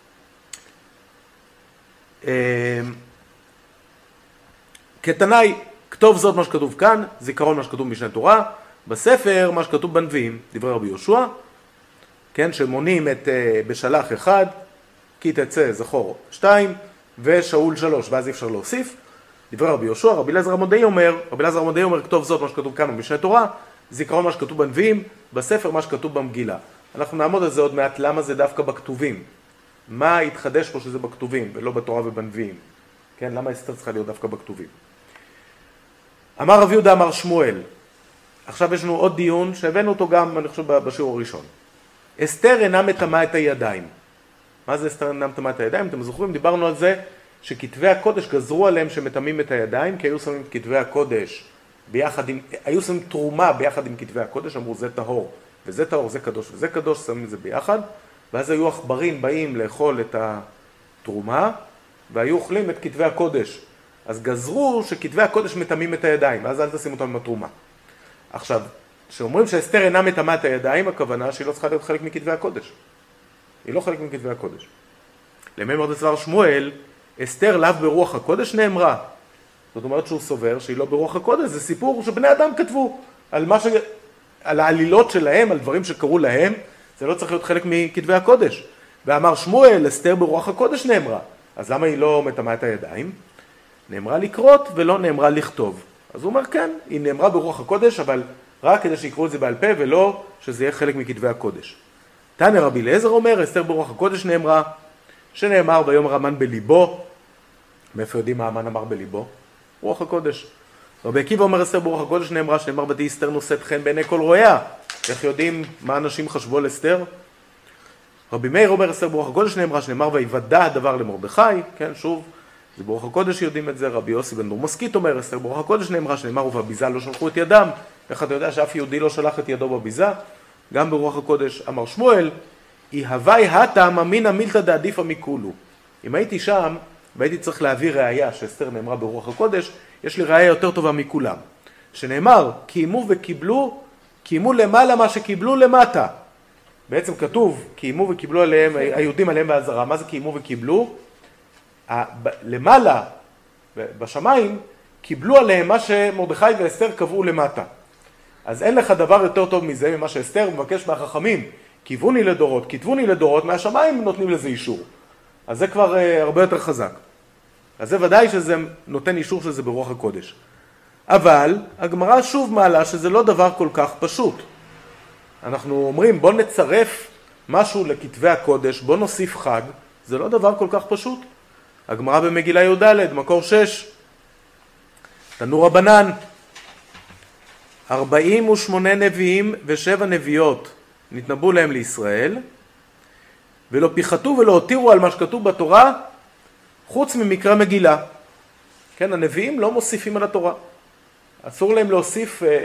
כתנאי, כתוב זאת מה שכתוב כאן, זיכרון מה שכתוב במשנה תורה, בספר מה שכתוב בנביאים, דברי רבי יהושע, כן, שמונים את בשלח אחד, כי תצא זכור שתיים, ושאול שלוש, ואז אי אפשר להוסיף. דברי רבי יהושע, רבי אלעזר המודעי אומר, רבי אלעזר המודעי אומר, כתוב זאת מה שכתוב כאן במשנה תורה, זיכרון מה שכתוב בנביאים, בספר מה שכתוב במגילה. אנחנו נעמוד על זה עוד מעט, למה זה דווקא בכתובים. מה התחדש פה שזה בכתובים, ולא בתורה ובנביאים. כן, למה אסתר צריכה להיות דווקא בכתובים. אמר רב יהודה, אמר שמואל. עכשיו יש לנו עוד דיון, שהבאנו אותו גם, אני חושב, בשיעור הראשון. אסתר אינה מטמאה את הידיים. מה זה אסתר אינה מטמאה את הידיים? אתם זוכרים, דיברנו על זה, שכתבי הקודש גזרו עליהם שמטמאים את הידיים, כי היו שמים את כתבי הקודש ביחד עם, היו שמים תרומה ביחד עם כתבי הקודש, אמרו זה טהור, וזה טהור, זה קדוש, וזה קדוש, שמים את זה ביחד, ואז היו עכברים באים לאכול את התרומה, והיו אוכלים את כתבי הקודש. אז גזרו שכתבי הקודש מטמאים את הידיים, ואז אל תשים אותם עם התרומה. עכשיו, כשאומרים שאסתר אינה מטמאה את הידיים, הכוונה שהיא לא צריכה להיות חלק מכתבי הקודש. היא לא חלק מכתבי הקודש. למימר דסבר שמואל, אסתר לאו ברוח הקודש נאמרה. זאת אומרת שהוא סובר שהיא לא ברוח הקודש, זה סיפור שבני אדם כתבו על, מה ש... על העלילות שלהם, על דברים שקרו להם, זה לא צריך להיות חלק מכתבי הקודש. ואמר שמואל, אסתר ברוח הקודש נאמרה. אז למה היא לא מטמאה את הידיים? נאמרה לקרות ולא נאמרה לכתוב. אז הוא אומר כן, היא נאמרה ברוח הקודש, אבל רק כדי שיקראו את זה בעל פה ולא שזה יהיה חלק מכתבי הקודש. תנא רבי אליעזר אומר, אסתר ברוח הקודש נאמרה, שנאמר ויאמר המן בליבו. מאיפה יודעים מה המן אמר בליבו? רוח הקודש. רבי עקיבא אומר, אסתר ברוח הקודש נאמרה, שנאמר ותהי אסתר נושאת חן בעיני כל רואיה. איך יודעים מה אנשים חשבו על אסתר? רבי מאיר אומר, אסתר ברוח הקודש נאמרה, שנאמר ויוודע הדבר למרדכי. כן, שוב, זה ברוח הקודש יודעים את זה. רבי יוסי בן דורמסקית אומר, אסתר ברוח הקודש נאמרה, שנאמר ובביזה לא שלחו את ידם. איך אתה יודע שאף יהודי לא שלח את ידו בביזה? גם ברוח הקודש. אמר שמואל, אי הווי הטעם אמינא מילתא דעדיפא מכולו. אם הייתי שם והייתי צריך להביא ראיה שאסתר נאמרה ברוח הקודש, יש לי ראיה יותר טובה מכולם. שנאמר, קיימו וקיבלו, קיימו למעלה מה שקיבלו למטה. בעצם כתוב, קיימו וקיבלו עליהם, היהודים עליהם בעזרה. מה זה קיימו וקיבלו? למעלה, בשמיים, קיבלו עליהם מה שמרדכי ואסתר קבעו למטה. אז אין לך דבר יותר טוב מזה, ממה שאסתר מבקש מהחכמים, כיווני לדורות, כתבוני לדורות, מהשמיים נותנים לזה אישור. אז זה כבר uh, הרבה יותר חזק. אז זה ודאי שזה נותן אישור שזה ברוח הקודש. אבל הגמרא שוב מעלה שזה לא דבר כל כך פשוט. אנחנו אומרים בוא נצרף משהו לכתבי הקודש, בוא נוסיף חג, זה לא דבר כל כך פשוט. הגמרא במגילה י"ד, מקור שש, תנו רבנן, ארבעים ושמונה נביאים ושבע נביאות נתנבאו להם לישראל, ולא פיחתו ולא הותירו על מה שכתוב בתורה, חוץ ממקרא מגילה. כן, הנביאים לא מוסיפים על התורה. אסור להם להוסיף, אה, אה,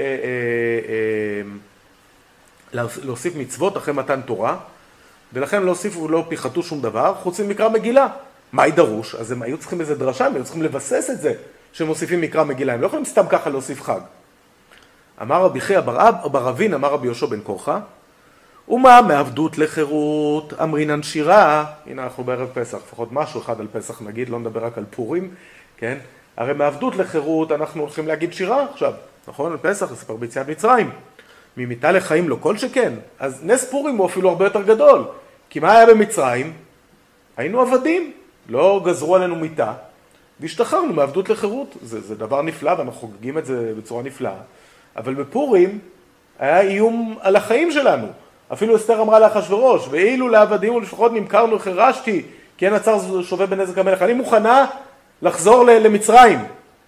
אה, להוסיף מצוות אחרי מתן תורה, ולכן לא הוסיפו ולא פיחתו שום דבר, חוץ ממקרא מגילה. מה ידרוש? אז הם היו צריכים איזה דרשה, הם היו צריכים לבסס את זה, שהם מוסיפים מקרא מגילה. הם לא יכולים סתם ככה להוסיף חג. אמר רבי חייא בר אבין, אמר רבי יהושע בן קורחה, ומה מעבדות לחירות אמרינן שירה. הנה אנחנו בערב פסח, לפחות משהו אחד על פסח נגיד, לא נדבר רק על פורים, כן? הרי מעבדות לחירות אנחנו הולכים להגיד שירה עכשיו, נכון? על פסח, לספר ביציאת מצרים. ממיתה לחיים לא כל שכן. אז נס פורים הוא אפילו הרבה יותר גדול. כי מה היה במצרים? היינו עבדים, לא גזרו עלינו מיתה, והשתחררנו מעבדות לחירות. זה, זה דבר נפלא ואנחנו חוגגים את זה בצורה נפלאה. אבל בפורים היה איום על החיים שלנו. אפילו אסתר אמרה לאחשוורוש, ואילו לעבדים ולפחות נמכרנו חירשתי, כי אין הצר שווה בנזק המלך. אני מוכנה לחזור למצרים,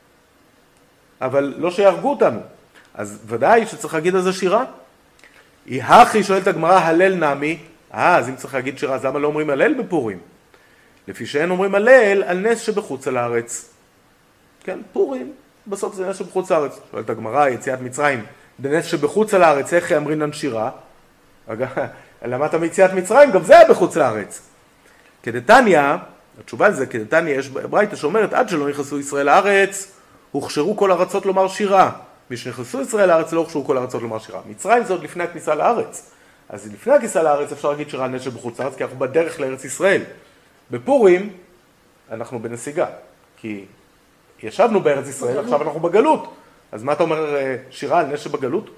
אבל לא שיהרגו אותנו. אז ודאי שצריך להגיד על זה שירה. היא הכי שואלת הגמרא, הלל נמי. אה, אז אם צריך להגיד שירה, אז למה לא אומרים הלל בפורים? לפי שאין אומרים הלל על נס שבחוץ על הארץ. כן, פורים, בסוף זה נס שבחוץ על הארץ. שואלת הגמרא, יציאת מצרים, זה נס שבחוץ על הארץ, איך אמרינן שירה? למדת מיציאת מצרים, גם זה היה בחוץ לארץ. כדתניא, התשובה לזה, כדתניא יש ברייתא שאומרת, עד שלא נכנסו ישראל לארץ, הוכשרו כל ארצות לומר שירה. מי שנכנסו ישראל לארץ לא הוכשרו כל ארצות לומר שירה. מצרים זה עוד לפני הכניסה לארץ. אז לפני הכניסה לארץ אפשר להגיד שירה נס שבחוץ לארץ, כי אנחנו בדרך לארץ ישראל. בפורים אנחנו בנסיגה, כי ישבנו בארץ ישראל, עכשיו אנחנו בגלות. אז מה אתה אומר שירה על נס שבגלות?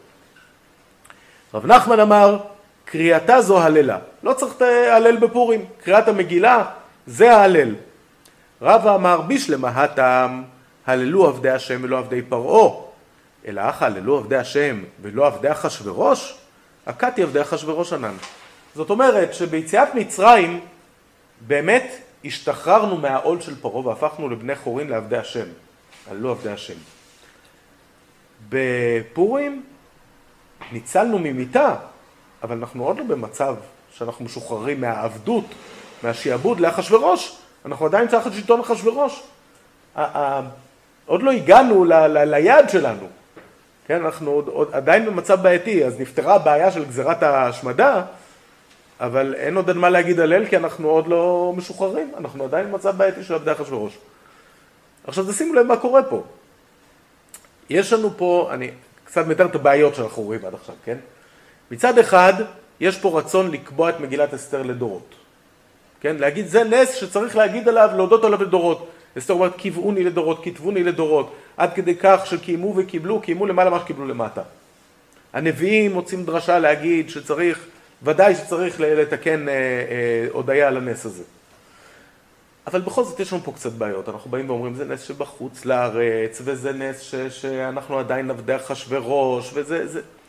רב נחמן אמר, קריאתה זו הללה. לא צריך להלל בפורים. קריאת המגילה זה ההלל. רבא אמר, בשלמה הטעם, הללו עבדי השם ולא עבדי פרעה. אלא אך הללו עבדי השם ולא עבדי אחשוורוש, הכתי עבדי אחשוורוש ענן. זאת אומרת שביציאת מצרים באמת השתחררנו מהעול של פרעה והפכנו לבני חורין לעבדי השם. הללו עבדי השם. בפורים ניצלנו ממיתה, אבל אנחנו עוד לא במצב שאנחנו משוחררים מהעבדות, מהשיעבוד לאחשוורוש. אנחנו עדיין תחת שלטון אחשוורוש. עוד לא הגענו ל- ל- ליעד שלנו. כן, אנחנו עוד, עוד, עדיין במצב בעייתי, אז נפתרה הבעיה של גזירת ההשמדה, אבל אין עוד מה להגיד הלל, כי אנחנו עוד לא משוחררים. אנחנו עדיין במצב בעייתי של עבדי אחשוורוש. עכשיו תשימו לב מה קורה פה. יש לנו פה, אני קצת מתאר את הבעיות שאנחנו רואים עד עכשיו, כן? מצד אחד, יש פה רצון לקבוע את מגילת אסתר לדורות. כן? להגיד, זה נס שצריך להגיד עליו, להודות עליו לדורות. אסתר אומרת, כיווני לדורות, כתבוני לדורות, עד כדי כך שקיימו וקיבלו, קיימו למעלה מה שקיבלו למטה. הנביאים מוצאים דרשה להגיד שצריך, ודאי שצריך לתקן אה, אה, הודיה על הנס הזה. אבל בכל זאת יש לנו פה קצת בעיות. אנחנו באים ואומרים, זה נס שבחוץ לארץ, וזה נס ש, שאנחנו עדיין עבדי אחשוורוש, וזה, זה...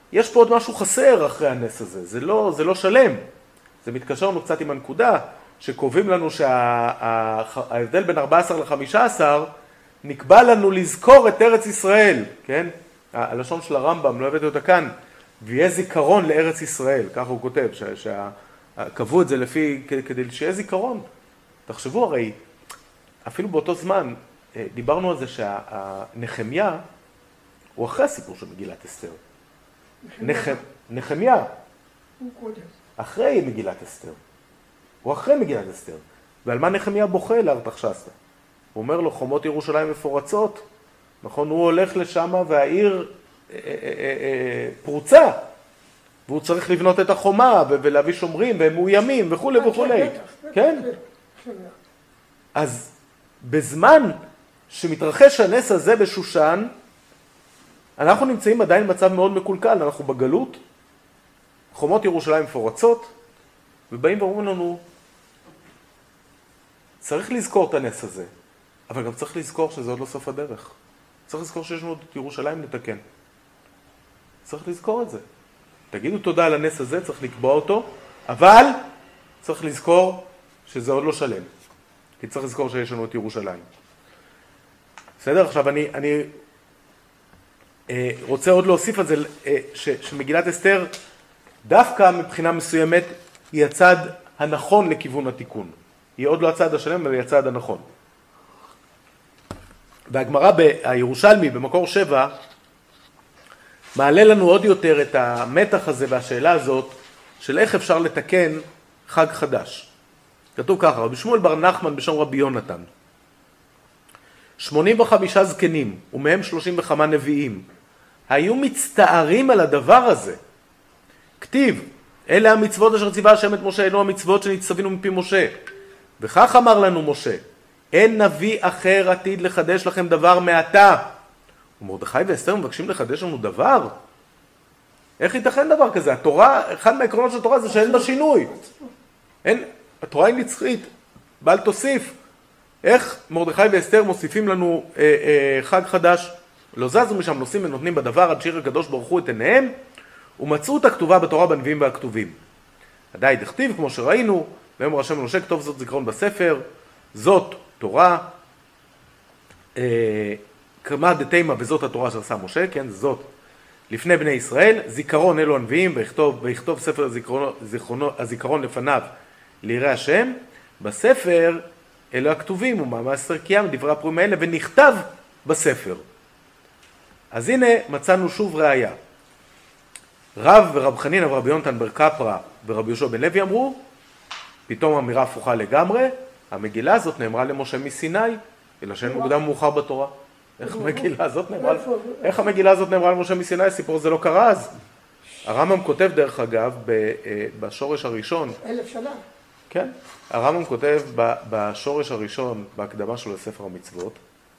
יש פה עוד משהו חסר אחרי הנס הזה, זה לא, זה לא שלם. זה מתקשר לנו קצת עם הנקודה, שקובעים לנו שההבדל בין ארבע עשרה ל-חמישה עשר, נקבע לנו לזכור את ארץ ישראל, כן? הלשון של הרמב"ם, לא הבאתי אותה כאן, ויהיה זיכרון לארץ ישראל, ככה הוא כותב, שקבעו את זה לפי, כדי שיהיה זיכרון. תחשבו הרי, אפילו באותו זמן, דיברנו על זה שהנחמיה הוא אחרי הסיפור של מגילת אסתר. נחמיה. הוא קודם. אחרי מגילת אסתר. הוא אחרי מגילת אסתר. ועל מה נחמיה בוכה לארתחשסתא? הוא אומר לו, חומות ירושלים מפורצות. נכון? הוא הולך לשם והעיר אה, אה, אה, פרוצה. והוא צריך לבנות את החומה ולהביא שומרים והם מאוימים וכו' וכו'. כן? אז בזמן שמתרחש הנס הזה בשושן, אנחנו נמצאים עדיין במצב מאוד מקולקל, אנחנו בגלות, חומות ירושלים מפורצות, ובאים ואומרים לנו, צריך לזכור את הנס הזה, אבל גם צריך לזכור שזה עוד לא סוף הדרך. צריך לזכור שיש לנו את ירושלים לתקן. צריך לזכור את זה. תגידו תודה על הנס הזה, צריך לקבוע אותו, אבל צריך לזכור שזה עוד לא שלם. כי צריך לזכור שיש לנו את ירושלים. בסדר? עכשיו אני, אני אה, רוצה עוד להוסיף על זה, אה, ש, שמגילת אסתר, דווקא מבחינה מסוימת, היא הצד הנכון לכיוון התיקון. היא עוד לא הצד השלם, אבל היא הצד הנכון. והגמרא בירושלמי, במקור שבע, מעלה לנו עוד יותר את המתח הזה והשאלה הזאת, של איך אפשר לתקן חג חדש. כתוב ככה, רבי שמואל בר נחמן בשם רבי יונתן. שמונים וחמישה זקנים, ומהם שלושים וכמה נביאים, היו מצטערים על הדבר הזה. כתיב, אלה המצוות אשר ציווה השם את משה, אלו המצוות שנצטווינו מפי משה. וכך אמר לנו משה, אין נביא אחר עתיד לחדש לכם דבר מעתה. ומרדכי ואסתר מבקשים לחדש לנו דבר? איך ייתכן דבר כזה? התורה, אחד מהעקרונות של התורה זה שאין בה שינוי. אין, התורה היא נצחית, בל תוסיף. איך מרדכי ואסתר מוסיפים לנו אה, אה, חג חדש? לא זזו משם, נוסעים ונותנים בדבר עד שיר הקדוש ברוך הוא את עיניהם, ומצאו את הכתובה בתורה בנביאים והכתובים. עדיין דכתיב, כמו שראינו, ואמר השם למשה, כתוב זאת זיכרון בספר, זאת תורה, אה, קרמה דתימה וזאת התורה שעשה משה, כן, זאת לפני בני ישראל, זיכרון אלו הנביאים, ויכתוב, ויכתוב ספר הזיכרון, זיכרונו, הזיכרון לפניו ליראי השם, בספר אלו הכתובים, ומאמר קיים דברי הפרומים האלה, ונכתב בספר. אז הנה מצאנו שוב ראיה. רב ורב חנינא ורבי יונתן בר קפרא ורבי יהושע בן לוי אמרו, פתאום אמירה הפוכה לגמרי, המגילה הזאת נאמרה למשה מסיני, אלא שאין מוקדם מאוחר בתורה. איך המגילה הזאת נאמרה, איך המגילה הזאת נאמרה למשה מסיני? הסיפור הזה לא קרה אז. הרמב"ם כותב דרך אגב, בשורש הראשון. אלף שנה. כן, הרמב"ם כותב בשורש הראשון, בהקדמה שלו לספר המצוות.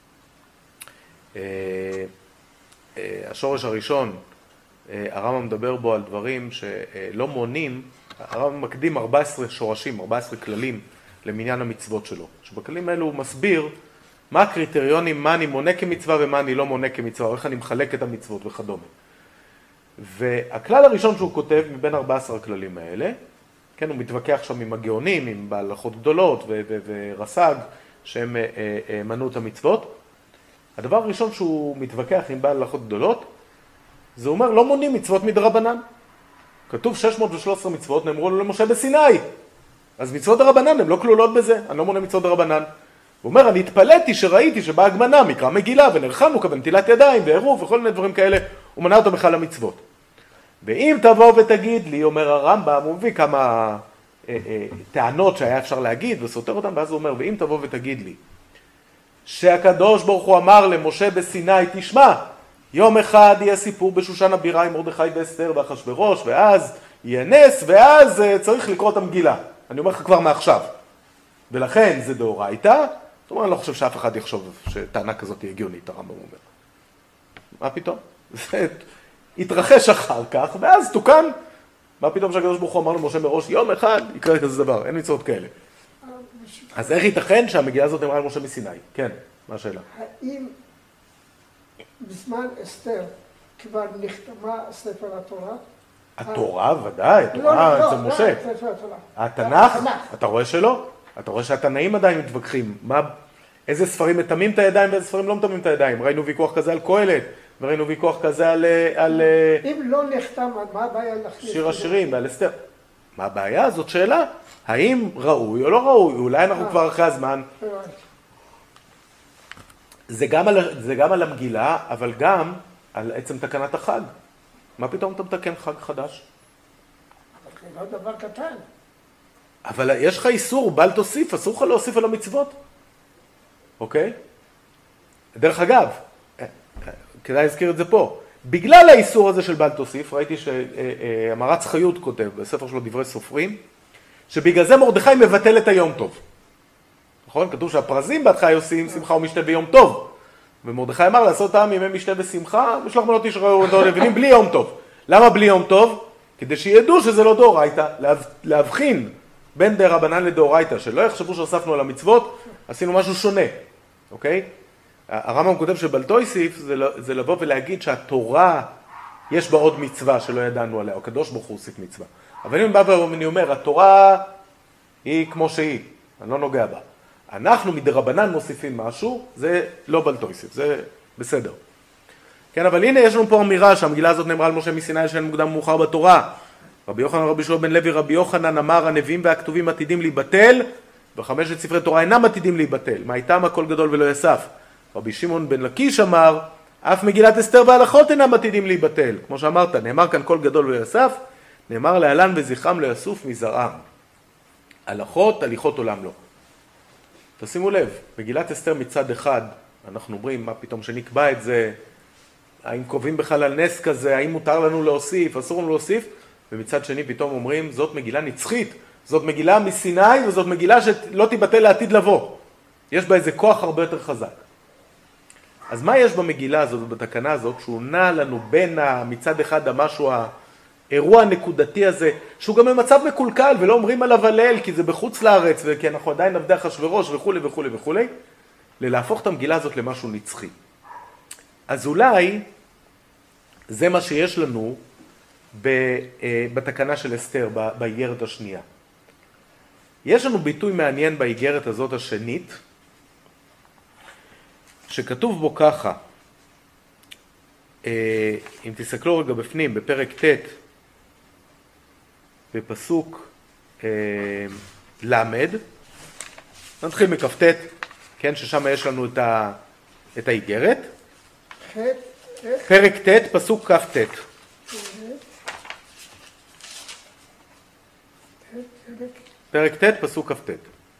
השורש הראשון, הרמב"ם מדבר בו על דברים שלא מונים, הרמב"ם מקדים ארבעה עשר שורשים, ארבעה עשר כללים למניין המצוות שלו. שבכללים האלו הוא מסביר מה הקריטריונים, מה אני מונה כמצווה ומה אני לא מונה כמצווה, איך אני מחלק את המצוות וכדומה. והכלל הראשון שהוא כותב מבין ארבעה עשר הכללים האלה, כן, הוא מתווכח שם עם הגאונים, עם בהלכות גדולות ו- ו- ורס"ג, שהם אה, אה, מנו את המצוות. הדבר הראשון שהוא מתווכח עם בהלכות גדולות, זה אומר, לא מונים מצוות מדרבנן. כתוב שש מאות ושלוש עשרה מצוות, נאמרו לו למשה בסיני. אז מצוות דרבנן, הן לא כלולות בזה, אני לא מונה מצוות דרבנן. הוא אומר, אני התפלאתי שראיתי שבאה הגמנה, מקרא מגילה, ונרחמנו כבנטילת ידיים, ועירוב, וכל מיני דברים כאלה, הוא מנה אותו בכלל למצוות. ואם תבוא ותגיד לי, אומר הרמב"ם, הוא מביא כמה אה, אה, טענות שהיה אפשר להגיד, וסותר אותם, ואז הוא אומר, ואם תבוא ותגיד לי, שהקדוש ברוך הוא אמר למשה בסיני, תשמע, יום אחד יהיה סיפור בשושן הבירה עם מרדכי ואסתר ואחשוורוש, ואז יהיה נס, ואז אה, צריך לקרוא את המגילה. אני אומר לך כבר מעכשיו. ולכן זה דאורייתא, זאת אומרת, אני לא חושב שאף אחד יחשוב שטענה כזאת היא הגיונית, הרמב"ם אומר. מה פתאום? זה התרחש אחר כך, ואז תוקן. מה פתאום שהקדוש ברוך הוא אמר למשה מראש, יום אחד יקרה כזה דבר, אין מצוות כאלה. אז איך ייתכן שהמגילה הזאת נאמרה למשה מסיני? כן, מה השאלה? האם בזמן אסתר כבר נחתמה ספר התורה. התורה, ודאי, התורה אצל משה. התנ"ך, אתה רואה שלא? אתה רואה שהתנאים עדיין מתווכחים. איזה ספרים מטמאים את הידיים ואיזה ספרים לא מטמאים את הידיים. ראינו ויכוח כזה על קהלת, וראינו ויכוח כזה על... אם לא נחתם, מה הבעיה להכניס? שיר השירים ועל אסתר. מה הבעיה? זאת שאלה. האם ראוי או לא ראוי? אולי אנחנו כבר אחרי הזמן. זה גם על, זה גם על המגילה, אבל גם על עצם תקנת החג. מה פתאום אתה מתקן חג חדש? זה לא דבר קטן. אבל יש לך איסור, בל תוסיף, אסור לך להוסיף על המצוות. אוקיי? דרך אגב, כדאי להזכיר את זה פה. בגלל האיסור הזה של בל תוסיף, ראיתי שהמרץ חיות כותב בספר שלו דברי סופרים, שבגלל זה מרדכי מבטל את היום טוב. נכון? כתוב שהפרזים בהתחלה עושים שמחה ומשתה ביום טוב. ומרדכי אמר לעשות העם ימי משתה ושמחה, ושלח מנות ישמעו את הלבנים בלי יום טוב. למה בלי יום טוב? כדי שידעו שזה לא דאורייתא, להבחין בין דרבנן לדאורייתא, שלא יחשבו שהוספנו על המצוות, עשינו משהו שונה. אוקיי? הרמב"ם כותב שבל תוסיף זה לבוא ולהגיד שהתורה יש בה עוד מצווה שלא ידענו עליה, או הקדוש ברוך הוא הוסיף מצווה. אבל אם בא ואני אומר, התורה היא כמו שהיא, אני לא נוגע בה. אנחנו מדרבנן מוסיפים משהו, זה לא בל תוסיף, זה בסדר. כן, אבל הנה יש לנו פה אמירה שהמגילה הזאת נאמרה על משה מסיני שאין מוקדם מאוחר בתורה. רבי יוחנן רבי שמעון בן לוי רבי יוחנן אמר הנביאים והכתובים עתידים להיבטל, וחמשת ספרי תורה אינם עתידים להיבטל. מה איתם הכל גדול ולא יסף? רבי שמעון בן לקיש אמר, אף מגילת אסתר והלכות אינם עתידים להיבטל. כמו שאמרת, נאמר כאן כל גדול ולא יסף, נאמר להלן וזכרם לא יסוף מזרעם. הלכות, הליכות עולם לא. תשימו לב, מגילת אסתר מצד אחד, אנחנו אומרים, מה פתאום שנקבע את זה, האם קובעים בכלל על נס כזה, האם מותר לנו להוסיף, אסור לנו להוסיף, ומצד שני פתאום אומרים, זאת מגילה נצחית, זאת מגילה מסיני, וזאת מגילה שלא תיבטל לעתיד לבוא. יש בה איזה כוח הרבה יותר חזק. אז מה יש במגילה הזאת, בתקנה הזאת, שהוא נע לנו בין מצד אחד המשהו, האירוע הנקודתי הזה, שהוא גם במצב מקולקל, ולא אומרים עליו הלל, כי זה בחוץ לארץ, וכי אנחנו עדיין עבדי אחשוורוש וכו' וכו' וכו', ללהפוך את המגילה הזאת למשהו נצחי. אז אולי זה מה שיש לנו בתקנה של אסתר, באיגרת השנייה. יש לנו ביטוי מעניין באיגרת הזאת השנית, שכתוב בו ככה, אם תסתכלו רגע בפנים, בפרק ט' בפסוק למד, נתחיל מכ"ט, כן, ששם יש לנו את, ה, את האיגרת. פרק ט', פסוק כ"ט. פרק ט', פסוק כ"ט.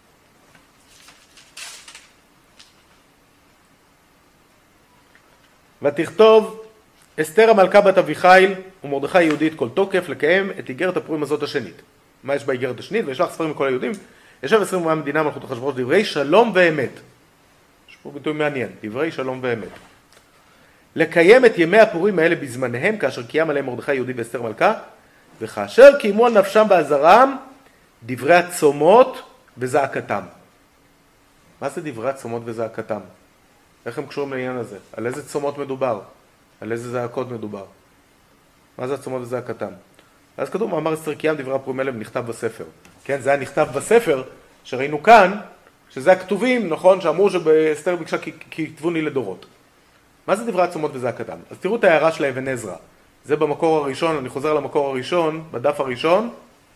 ותכתוב אסתר המלכה בת אביחיל ומרדכי יהודית כל תוקף לקיים את איגרת הפורים הזאת השנית. מה יש באיגרת השנית? וישלח ספרים מכל היהודים. ישב עשרים אומה מדינה מלכות אחשוורוש דברי שלום ואמת. יש פה ביטוי מעניין, דברי שלום ואמת. לקיים את ימי הפורים האלה בזמניהם כאשר קיים עליהם מרדכי יהודי ואסתר מלכה, וכאשר קיימו על נפשם בעזרם דברי הצומות וזעקתם. מה זה דברי הצומות וזעקתם? איך הם קשורים לעניין הזה? על איזה צומות מדובר? על איזה זעקות מדובר? מה זה הצומות וזעקתם? אז כתוב מאמר אסתר קיים דברי הפורים האלה נכתב בספר. כן, זה היה נכתב בספר שראינו כאן, שזה הכתובים, נכון, שאמרו שאסתר ביקשה כי כתבוני לדורות. מה זה דברי הצומות וזעקתם? אז תראו את ההערה של אבן עזרא. זה במקור הראשון, אני חוזר למקור הראשון, בדף הראשון.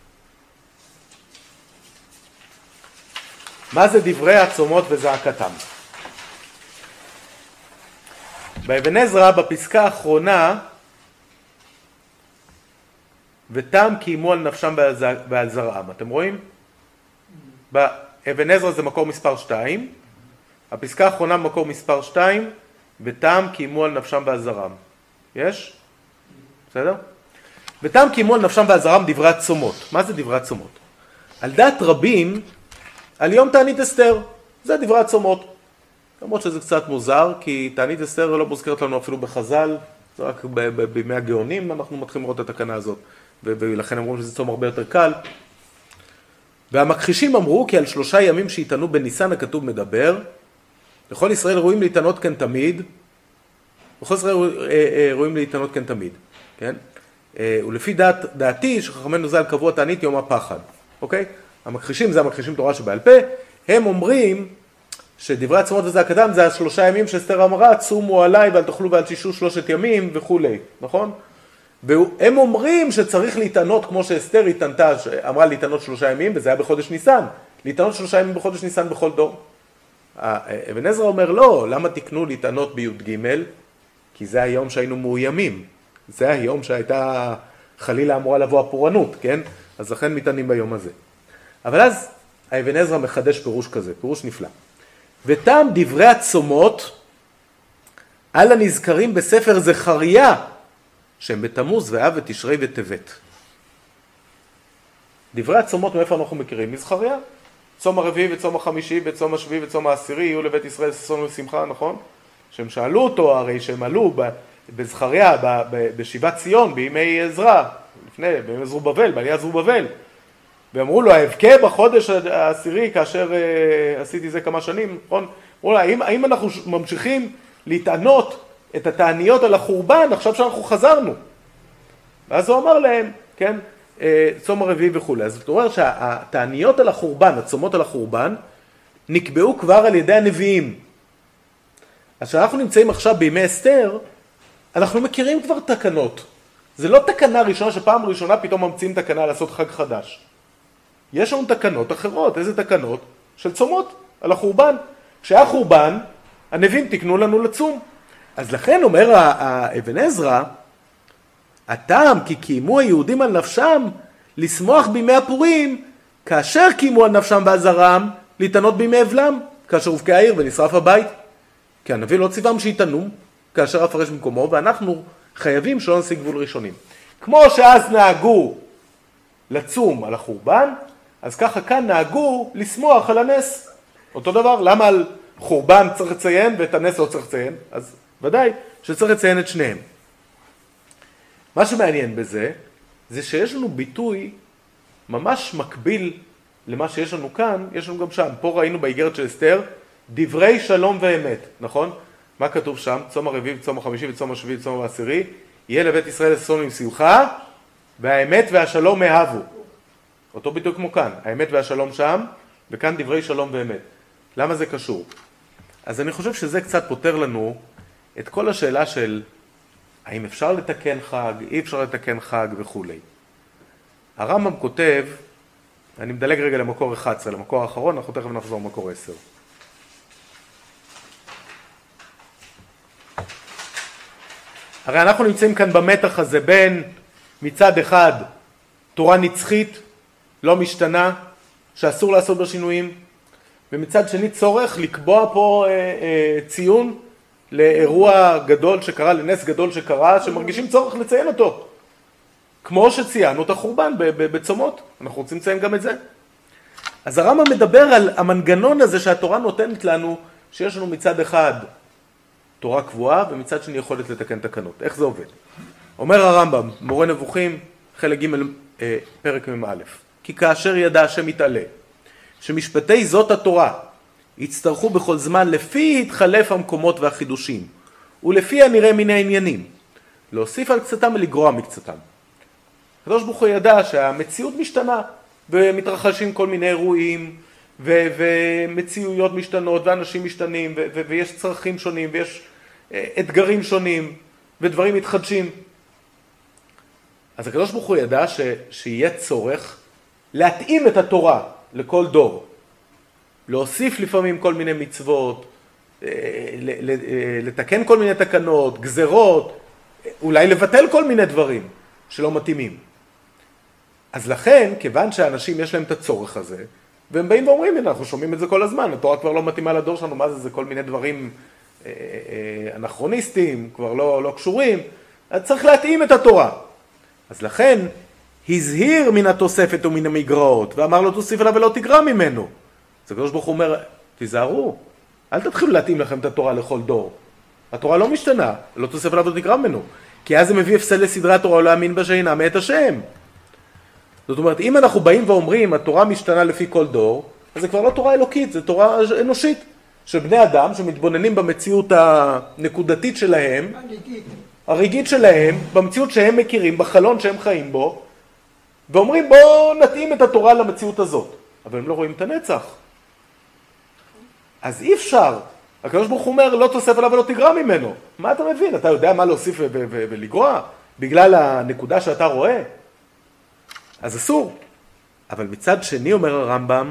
מה זה דברי הצומות וזעקתם? באבן עזרא, בפסקה האחרונה, ותם קיימו על נפשם ועל זרעם. אתם רואים? באבן עזרא זה מקור מספר שתיים, הפסקה האחרונה מקור מספר שתיים, ותם קיימו על נפשם ועל זרעם. יש? בסדר? ותם קיימו על נפשם ועל זרעם דברי הצומות. מה זה דברי הצומות? על דעת רבים, על יום תענית אסתר. זה דברי הצומות. למרות שזה קצת מוזר, כי תענית אסתר לא מוזכרת לנו אפילו בחז"ל, זה רק בימי הגאונים אנחנו מתחילים לראות את התקנה הזאת, ולכן אמרו שזה צום הרבה יותר קל. והמכחישים אמרו כי על שלושה ימים שהתענו בניסן הכתוב מדבר, לכל ישראל ראויים להתענות כן תמיד, בכל זאת ראויים להתענות כן תמיד, כן? ולפי דעת, דעתי שחכמינו ז"ל קבעו תענית יום הפחד, אוקיי? המכחישים, זה המכחישים תורה שבעל פה, הם אומרים שדברי עצמות וזה הקדם זה השלושה ימים שאסתר אמרה, צומו עליי ואל תאכלו ואל תשישו שלושת ימים וכולי, נכון? והם אומרים שצריך להתענות כמו שאסתר התענתה, אמרה להתענות שלושה ימים, וזה היה בחודש ניסן, להתענות שלושה ימים בחודש ניסן בכל דור. אבן עזרא אומר לא, למה תקנו להתענות בי"ג? כי זה היום שהיינו מאוימים, זה היום שהייתה חלילה אמורה לבוא הפורענות, כן? אז לכן מתענים ביום הזה. אבל אז אבן עזרא מחדש פירוש כזה, פירוש נפלא. וטעם דברי הצומות על הנזכרים בספר זכריה, שהם בתמוז ואב ותשרי וטבת. דברי הצומות מאיפה אנחנו מכירים? מזכריה. צום הרביעי וצום החמישי וצום השביעי וצום העשירי יהיו לבית ישראל ששון ושמחה, נכון? שהם שאלו אותו, הרי שהם עלו בזכריה, בשיבת ציון, בימי עזרא, לפני, בימי זרובבל, בעליית זרובבל. ואמרו לו, אבכה בחודש העשירי כאשר uh, עשיתי זה כמה שנים, נכון? אמרו לו, האם, האם אנחנו ממשיכים להתענות את התעניות על החורבן עכשיו שאנחנו חזרנו? ואז הוא אמר להם, כן, uh, צום הרביעי וכו'. אז זאת אומרת שהתעניות על החורבן, הצומות על החורבן, נקבעו כבר על ידי הנביאים. אז כשאנחנו נמצאים עכשיו בימי אסתר, אנחנו מכירים כבר תקנות. זה לא תקנה ראשונה שפעם ראשונה פתאום ממציאים תקנה לעשות חג חדש. יש לנו תקנות אחרות. איזה תקנות? של צומות על החורבן. כשהיה חורבן, הנביאים תקנו לנו לצום. אז לכן אומר אבן עזרא, הטעם כי קיימו היהודים על נפשם לשמוח בימי הפורים, כאשר קיימו על נפשם בעזרם להתענות בימי אבלם, כאשר הובקעה העיר ונשרף הבית. כי הנביא לא ציוום שיתענו, כאשר הפרש במקומו, ואנחנו חייבים שלא נשיג גבול ראשונים. כמו שאז נהגו לצום על החורבן, אז ככה כאן נהגו לשמוח על הנס. אותו דבר, למה על חורבן צריך לציין ואת הנס לא צריך לציין? אז ודאי שצריך לציין את שניהם. מה שמעניין בזה, זה שיש לנו ביטוי ממש מקביל למה שיש לנו כאן, יש לנו גם שם. פה ראינו באיגרת של אסתר, דברי שלום ואמת, נכון? מה כתוב שם? צום הרביעי וצום החמישי וצום השביעי וצום העשירי, יהיה לבית ישראל ששון עם שמחה, והאמת והשלום מאהבו. אותו ביטוי כמו כאן, האמת והשלום שם, וכאן דברי שלום ואמת. למה זה קשור? אז אני חושב שזה קצת פותר לנו את כל השאלה של האם אפשר לתקן חג, אי אפשר לתקן חג וכו'. הרמב"ם כותב, אני מדלג רגע למקור אחת עשרה, למקור האחרון, אנחנו תכף נחזור למקור עשר. הרי אנחנו נמצאים כאן במתח הזה בין מצד אחד תורה נצחית, לא משתנה, שאסור לעשות בה שינויים, ומצד שני צורך לקבוע פה אה, אה, ציון לאירוע גדול שקרה, לנס גדול שקרה, שמרגישים צורך לציין אותו. כמו שציינו את החורבן בצומות, אנחנו רוצים לציין גם את זה. אז הרמב"ם מדבר על המנגנון הזה שהתורה נותנת לנו, שיש לנו מצד אחד תורה קבועה, ומצד שני יכולת לתקן תקנות. איך זה עובד? אומר הרמב"ם, מורה נבוכים, חלק ג' אה, פרק מ"א, כי כאשר ידע השם יתעלה, שמשפטי זאת התורה יצטרכו בכל זמן לפי התחלף המקומות והחידושים, ולפי הנראה מן העניינים, להוסיף על קצתם ולגרוע מקצתם. הקדוש ברוך הוא ידע שהמציאות משתנה, ומתרחשים כל מיני אירועים, ו- ומציאויות משתנות, ואנשים משתנים, ו- ו- ויש צרכים שונים, ויש אתגרים שונים, ודברים מתחדשים. אז הקדוש ברוך הוא ידע ש- שיהיה צורך להתאים את התורה לכל דור. להוסיף לפעמים כל מיני מצוות, לתקן כל מיני תקנות, גזרות, אולי לבטל כל מיני דברים שלא מתאימים. אז לכן, כיוון שאנשים יש להם את הצורך הזה, והם באים ואומרים, הנה, אנחנו שומעים את זה כל הזמן, התורה כבר לא מתאימה לדור שלנו, מה זה, זה כל מיני דברים אה, אה, אנכרוניסטיים, כבר לא, לא קשורים, אז צריך להתאים את התורה. אז לכן, הזהיר מן התוספת ומן המגרעות, ואמר לו תוסיף אליו ולא תגרע ממנו. אז הקדוש ברוך הוא אומר, תיזהרו, אל תתחילו להתאים לכם את התורה לכל דור. התורה לא משתנה, לא תוסיף אליו ולא תגרע ממנו. כי אז זה מביא הפסד לסדרי התורה, לא להאמין בה שאינה מאת השם. זאת אומרת, אם אנחנו באים ואומרים, התורה משתנה לפי כל דור, אז זה כבר לא תורה אלוקית, זה תורה אנושית. של בני אדם שמתבוננים במציאות הנקודתית שלהם, הרגעית. הרגעית שלהם, במציאות שהם מכירים, בחלון שהם חיים בו, ואומרים בואו נתאים את התורה למציאות הזאת. אבל הם לא רואים את הנצח. אז אי אפשר. הקדוש ברוך הוא אומר, לא תוסף עליו ולא תגרע ממנו. מה אתה מבין? אתה יודע מה להוסיף ו- ו- ו- ולגרוע? בגלל הנקודה שאתה רואה? אז אסור. אבל מצד שני, אומר הרמב"ם,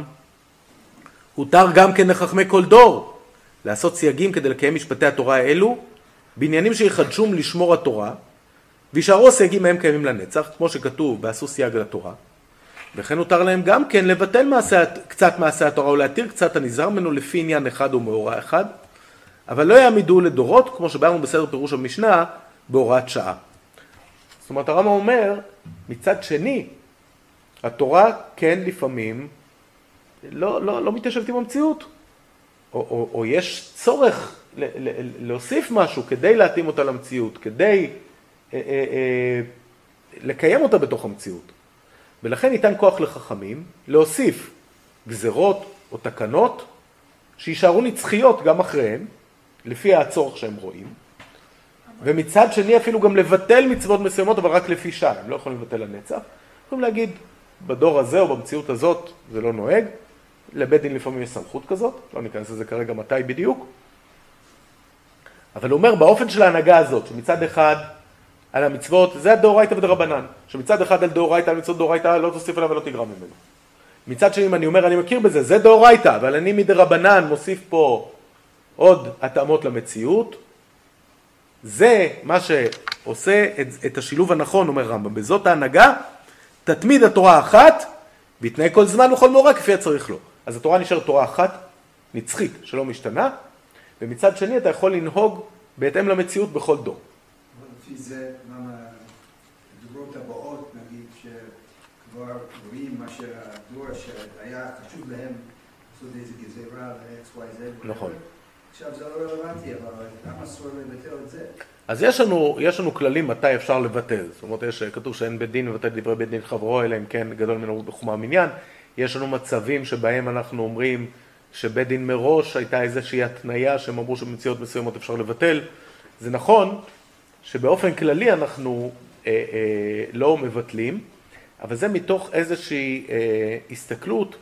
הותר גם כן לחכמי כל דור, לעשות סייגים כדי לקיים משפטי התורה האלו, בעניינים שיחדשום לשמור התורה, וישארו הסייגים מהם קיימים לנצח, כמו שכתוב, ועשו סייג לתורה. וכן הותר להם גם כן לבטל מעשה, קצת מעשה התורה, או להתיר קצת הנזהר ממנו לפי עניין אחד ומאורע אחד, אבל לא יעמידו לדורות, כמו שבאנו בסדר פירוש המשנה, בהוראת שעה. זאת אומרת, הרמב"ם אומר, מצד שני, התורה כן לפעמים לא, לא, לא מתיישבת עם המציאות, או, או, או יש צורך ל, ל, להוסיף משהו כדי להתאים אותה למציאות, כדי אה, אה, אה, לקיים אותה בתוך המציאות. ולכן ניתן כוח לחכמים להוסיף גזרות או תקנות שישארו נצחיות גם אחריהם, לפי הצורך שהם רואים, ומצד שני אפילו גם לבטל מצוות מסוימות, אבל רק לפי שעה, הם לא יכולים לבטל לנצח. יכולים להגיד, בדור הזה או במציאות הזאת זה לא נוהג, לבית דין לפעמים יש סמכות כזאת, לא ניכנס לזה כרגע מתי בדיוק, אבל הוא אומר באופן של ההנהגה הזאת, שמצד אחד על המצוות, זה הדאורייתא ודרבנן, שמצד אחד על דאורייתא, על מצוות דאורייתא, לא תוסיף עליו ולא תגרע ממנו. מצד שני, אם אני אומר, אני מכיר בזה, זה דאורייתא, אבל אני מדרבנן מוסיף פה עוד התאמות למציאות, זה מה שעושה את, את השילוב הנכון, אומר רמב"ם, בזאת ההנהגה, תתמיד התורה אחת, בהתנהג כל זמן וכל מאורע כפי הצריך לו. אז התורה נשארת תורה אחת, נצחית, שלא משתנה, ומצד שני אתה יכול לנהוג בהתאם למציאות בכל דור. אבל לפי זה, למה הדורות הבאות, נגיד, שכבר רואים מה שהדור שהיה חשוב להם, לעשות איזה גזירה ל-X, Y, Z, נכון. עכשיו זה לא רלוונטי, אבל למה אסור לבטל את זה? אז יש לנו, יש לנו כללים מתי אפשר לבטל. זאת אומרת, יש, כתוב שאין בית דין מבטל דברי בית דין חברו, אלא אם כן גדול ממנו בחומר מניין. יש לנו מצבים שבהם אנחנו אומרים שבית דין מראש הייתה איזושהי התניה שהם אמרו שבמציאות מסוימות אפשר לבטל. זה נכון שבאופן כללי אנחנו אה, אה, לא מבטלים, אבל זה מתוך איזושהי אה, הסתכלות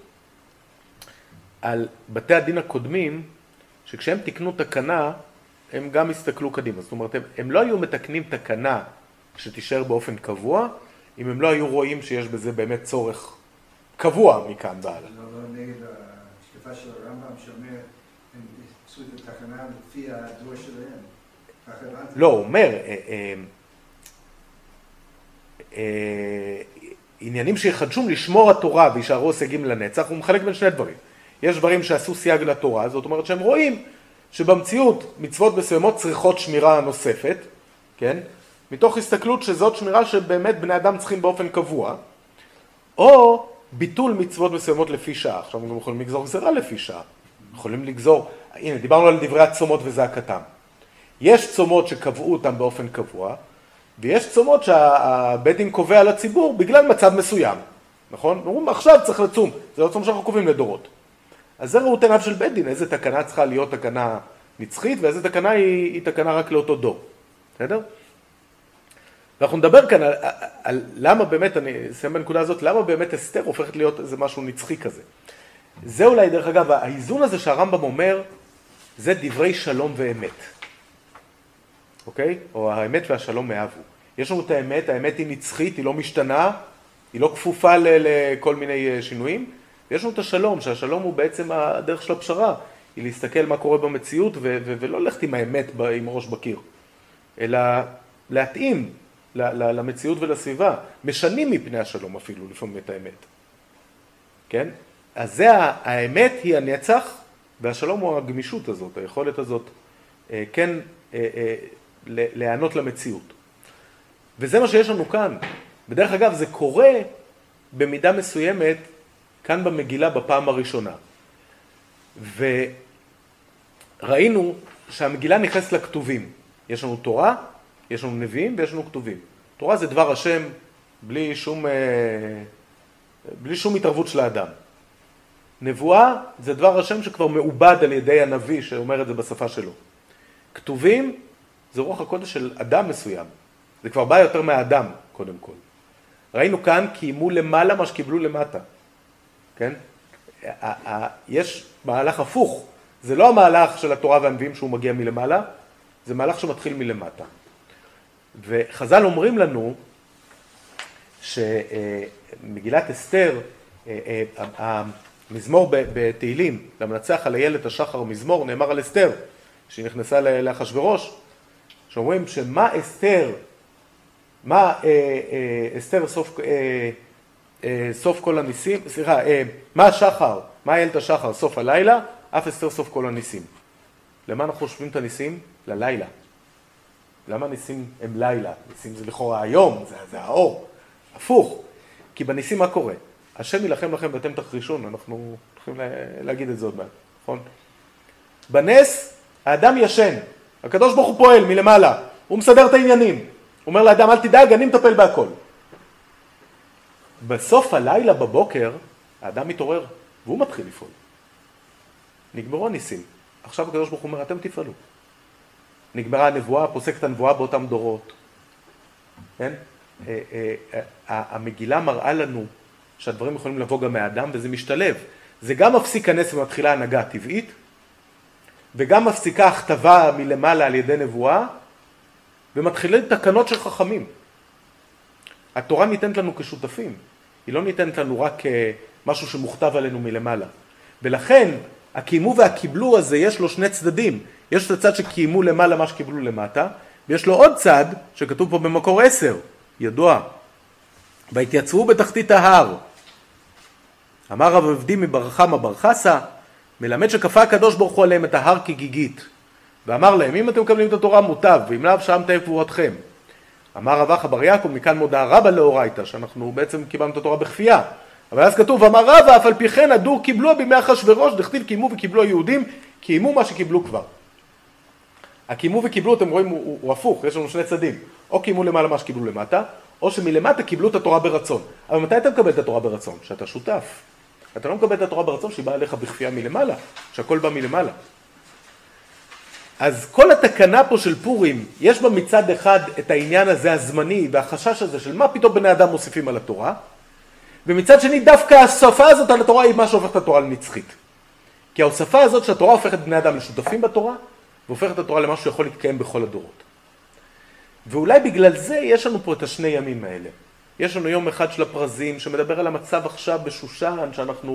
על בתי הדין הקודמים, שכשהם תקנו תקנה, הם גם הסתכלו קדימה. זאת אומרת, הם, הם לא היו מתקנים תקנה שתישאר באופן קבוע, אם הם לא היו רואים שיש בזה באמת צורך קבוע מכאן והלאה. לא, לא נגד השקפה של הרמב"ם שאומר, הם עשו את התקנה לפי הדור שלהם. לא, הוא אומר, אה, אה, אה, עניינים שיחדשום לשמור התורה וישארו הישגים לנצח, הוא מחלק בין שני דברים. יש דברים שעשו סייג לתורה, זאת אומרת שהם רואים שבמציאות מצוות מסוימות צריכות שמירה נוספת, כן? מתוך הסתכלות שזאת שמירה שבאמת בני אדם צריכים באופן קבוע, או ביטול מצוות מסוימות לפי שעה. עכשיו הם גם יכולים לגזור גזירה לפי שעה. יכולים לגזור, הנה, דיברנו על דברי הצומות וזעקתם. יש צומות שקבעו אותם באופן קבוע, ויש צומות שהבית דין קובע לציבור בגלל מצב מסוים, נכון? אומרים, עכשיו צריך לצום, זה לא צום שאנחנו קובעים לדורות. אז זה ראות עיניו של בית דין, איזה תקנה צריכה להיות תקנה נצחית, ואיזה תקנה היא, היא תקנה רק לאותו דור. בסדר? ואנחנו נדבר כאן על, על, על למה באמת, אני אסיים בנקודה הזאת, למה באמת אסתר הופכת להיות איזה משהו נצחי כזה. זה אולי, דרך אגב, האיזון הזה שהרמב"ם אומר, זה דברי שלום ואמת. אוקיי? או האמת והשלום מאהבו. יש לנו את האמת, האמת היא נצחית, היא לא משתנה, היא לא כפופה ל, לכל מיני שינויים, ויש לנו את השלום, שהשלום הוא בעצם הדרך של הפשרה, היא להסתכל מה קורה במציאות ו- ו- ולא ללכת עם האמת עם ראש בקיר, אלא להתאים למציאות ולסביבה, משנים מפני השלום אפילו לפעמים את האמת. כן? אז זה האמת היא הנצח, והשלום הוא הגמישות הזאת, היכולת הזאת, כן, להיענות למציאות. וזה מה שיש לנו כאן. בדרך אגב, זה קורה במידה מסוימת, כאן במגילה בפעם הראשונה. וראינו שהמגילה נכנסת לכתובים. יש לנו תורה, יש לנו נביאים ויש לנו כתובים. תורה זה דבר השם בלי שום, בלי שום התערבות של האדם. נבואה זה דבר השם שכבר מעובד על ידי הנביא שאומר את זה בשפה שלו. כתובים זה רוח הקודש של אדם מסוים. זה כבר בא יותר מהאדם, קודם כל. ראינו כאן קיימו למעלה מה שקיבלו למטה. כן? יש מהלך הפוך. זה לא המהלך של התורה והנביאים שהוא מגיע מלמעלה, זה מהלך שמתחיל מלמטה. וחז"ל אומרים לנו שמגילת אסתר, המזמור בתהילים, למנצח על איילת השחר מזמור, נאמר על אסתר, שהיא נכנסה לאחשוורוש, שאומרים שמה אסתר, מה אסתר סוף, סוף כל הניסים, סליחה, מה השחר, מה איילת השחר סוף הלילה, אף אסתר סוף כל הניסים. למה אנחנו חושבים את הניסים? ללילה. למה ניסים הם לילה? ניסים זה לכאורה היום, זה, זה האור. הפוך. כי בניסים מה קורה? השם ילחם לכם ואתם תחרישון, אנחנו הולכים להגיד את זה עוד מעט, נכון? בנס, האדם ישן. הקדוש ברוך הוא פועל מלמעלה. הוא מסדר את העניינים. הוא אומר לאדם, אל תדאג, אני מטפל בהכל. בסוף הלילה בבוקר, האדם מתעורר, והוא מתחיל לפעול. נגמרו הניסים. עכשיו הקדוש ברוך הוא אומר, אתם תפעלו. נגמרה הנבואה, פוסקת הנבואה באותם דורות. כן? המגילה מראה לנו שהדברים יכולים לבוא גם מהאדם, וזה משתלב. זה גם מפסיק הנס ומתחילה הנהגה הטבעית, וגם מפסיקה הכתבה מלמעלה על ידי נבואה, ומתחילים תקנות של חכמים. התורה ניתנת לנו כשותפים. היא לא ניתנת לנו רק משהו שמוכתב עלינו מלמעלה. ולכן, הקיימו והקיבלו הזה, יש לו שני צדדים. יש את הצד שקיימו למעלה מה שקיבלו למטה, ויש לו עוד צד שכתוב פה במקור עשר, ידוע. והתייצבו בתחתית ההר. אמר רב עבדי מבר חמא בר חסא, מלמד שכפה הקדוש ברוך הוא עליהם את ההר כגיגית. ואמר להם, אם אתם מקבלים את התורה מוטב, ואם לאו שם תהיה קבורתכם. אמר רב אחא בר יעקב, מכאן מודעה רבה לאורייתא, שאנחנו בעצם קיבלנו את התורה בכפייה. אבל אז כתוב, אמר רבא, אף על פי כן הדור קיבלו בימי אחשוורוש, דכתיב קיימו וקיבלו היהודים, קיימו מה שקיבלו כבר. הקיימו וקיבלו, אתם רואים, הוא, הוא הפוך, יש לנו שני צדים. או קיימו למעלה מה שקיבלו למטה, או שמלמטה קיבלו את התורה ברצון. אבל מתי אתה מקבל את התורה ברצון? שאתה שותף. אתה לא מקבל את התורה ברצון שהיא באה עליך בכפייה מלמעלה, שהכל בא מלמעלה. אז כל התקנה פה של פורים, יש בה מצד אחד את העניין הזה הזמני והחשש הזה של מה פתאום בני אדם מוסיפים על התורה, ומצד שני דווקא השפה הזאת על התורה היא מה שהופך את התורה לנצחית. כי ההוספה הזאת שהתורה הופכת בני אדם לשותפים בתורה, והופכת את התורה למשהו שיכול להתקיים בכל הדורות. ואולי בגלל זה יש לנו פה את השני ימים האלה. יש לנו יום אחד של הפרזים שמדבר על המצב עכשיו בשושן, שאנחנו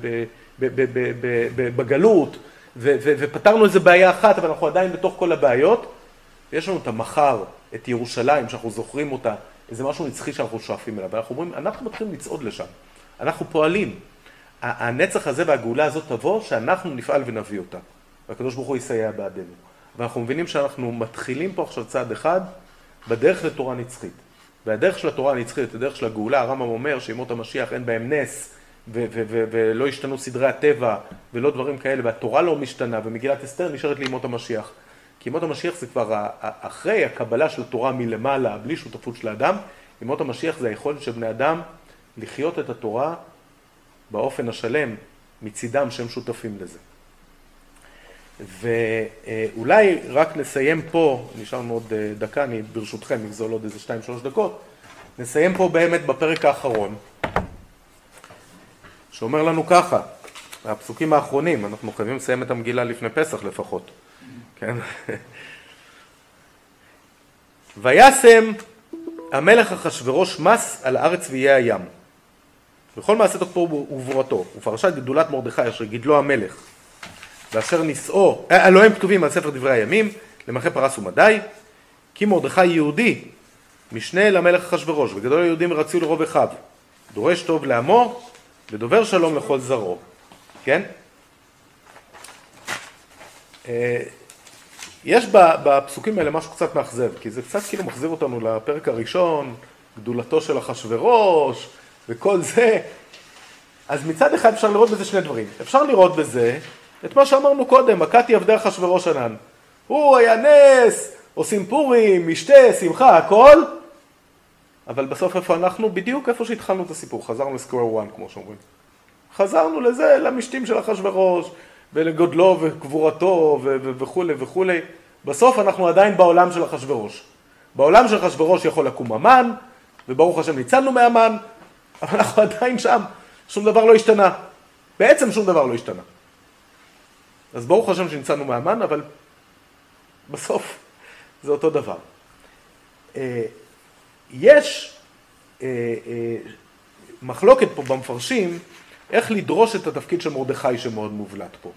בגלות, ופתרנו איזה בעיה אחת, אבל אנחנו עדיין בתוך כל הבעיות. ויש לנו את המחר, את ירושלים, שאנחנו זוכרים אותה, איזה משהו נצחי שאנחנו שואפים אליו. ואנחנו אומרים, אנחנו מתחילים לצעוד לשם. אנחנו פועלים. הנצח הזה והגאולה הזאת תבוא, שאנחנו נפעל ונביא אותה. והקדוש ברוך הוא יסייע בעדנו. ואנחנו מבינים שאנחנו מתחילים פה עכשיו צעד אחד, בדרך לתורה נצחית. והדרך של התורה הנצחית, הדרך של הגאולה, הרמב"ם אומר שימות המשיח אין בהם נס, ו- ו- ו- ולא השתנו סדרי הטבע, ולא דברים כאלה, והתורה לא משתנה, ומגילת אסתר נשארת לימות המשיח. כי ימות המשיח זה כבר אחרי הקבלה של התורה מלמעלה, בלי שותפות של האדם, ימות המשיח זה היכולת של בני אדם לחיות את התורה באופן השלם, מצידם שהם שותפים לזה. ואולי רק נסיים פה, נשארנו עוד דקה, אני ברשותכם נגזול עוד איזה שתיים שלוש דקות, נסיים פה באמת בפרק האחרון, שאומר לנו ככה, הפסוקים האחרונים, אנחנו חייבים לסיים את המגילה לפני פסח לפחות, כן? וישם המלך אחשוורוש מס על הארץ ואיי הים, בכל מעשה תוקפו ובורתו, ופרשת גדולת מרדכי אשר גידלו המלך, ואשר נישאו, אלוהים כתובים על ספר דברי הימים, למלכי פרס ומדי, כי מרדכי יהודי, משנה למלך אחשוורוש, וגדול היהודים רצו לרוב אחיו, דורש טוב לעמו, ודובר שלום לכל זרעו. כן? יש בפסוקים האלה משהו קצת מאכזב, כי זה קצת כאילו מחזיר אותנו לפרק הראשון, גדולתו של אחשוורוש, וכל זה. אז מצד אחד אפשר לראות בזה שני דברים. אפשר לראות בזה את מה שאמרנו קודם, מכתי עבדי אחשוורוש ענן. הוא היה נס, עושים פורים, משתה, שמחה, הכל. אבל בסוף איפה אנחנו? בדיוק איפה שהתחלנו את הסיפור, חזרנו לסקוור וואן כמו שאומרים. חזרנו לזה, למשתים של אחשוורוש, ולגודלו וקבורתו וכו' וכו'. בסוף אנחנו עדיין בעולם של אחשוורוש. בעולם של אחשוורוש יכול לקום המן, וברוך השם ניצלנו מהמן, אבל אנחנו עדיין שם, שום דבר לא השתנה. בעצם שום דבר לא השתנה. אז ברוך השם שניצלנו מהמן, אבל בסוף זה אותו דבר. יש מחלוקת פה במפרשים, איך לדרוש את התפקיד של מרדכי שמאוד מובלט פה.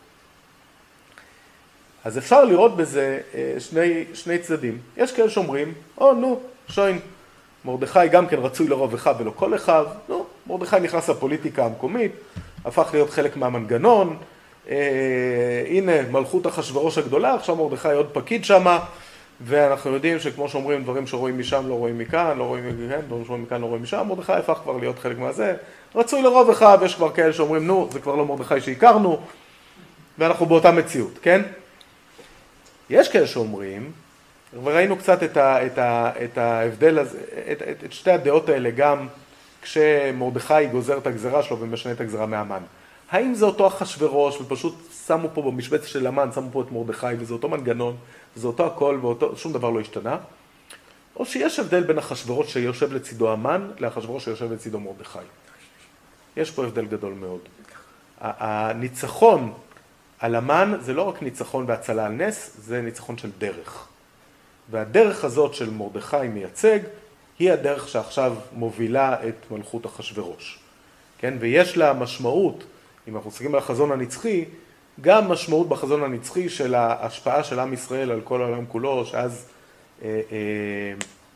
אז אפשר לראות בזה שני, שני צדדים. יש כאלה שאומרים, או נו, שוין, מרדכי גם כן רצוי לרוב אחד ולא כל אחד, נו, מרדכי נכנס לפוליטיקה המקומית, הפך להיות חלק מהמנגנון, אה, הנה מלכות אחשוורוש הגדולה, עכשיו מרדכי עוד פקיד שמה, ואנחנו יודעים שכמו שאומרים דברים שרואים משם לא רואים מכאן, לא רואים מכאן, דברים שרואים מכאן לא רואים משם, מרדכי הפך כבר להיות חלק מהזה, רצוי לרוב אחד, ויש כבר כאלה שאומרים, נו, זה כבר לא מרדכי שהכרנו, ואנחנו באותה מציאות, כן? יש כאלה שאומרים, וראינו קצת את, ה, את, ה, את ההבדל הזה, את, את, את שתי הדעות האלה גם כשמרדכי גוזר את הגזרה שלו ומשנה את הגזרה מהמן. האם זה אותו אחשוורוש ופשוט שמו פה במשבצת של המן, שמו פה את מרדכי וזה אותו מנגנון, וזה אותו הכל ושום דבר לא השתנה? או שיש הבדל בין אחשוורוש שיושב לצידו המן לאחשוורוש שיושב לצידו מרדכי. יש פה הבדל גדול מאוד. הניצחון על המן זה לא רק ניצחון והצלה על נס, זה ניצחון של דרך. והדרך הזאת של מרדכי מייצג, היא הדרך שעכשיו מובילה את מלכות אחשוורוש. כן? ויש לה משמעות, אם אנחנו מסתכלים על החזון הנצחי, גם משמעות בחזון הנצחי של ההשפעה של עם ישראל על כל העולם כולו, שאז אה, אה,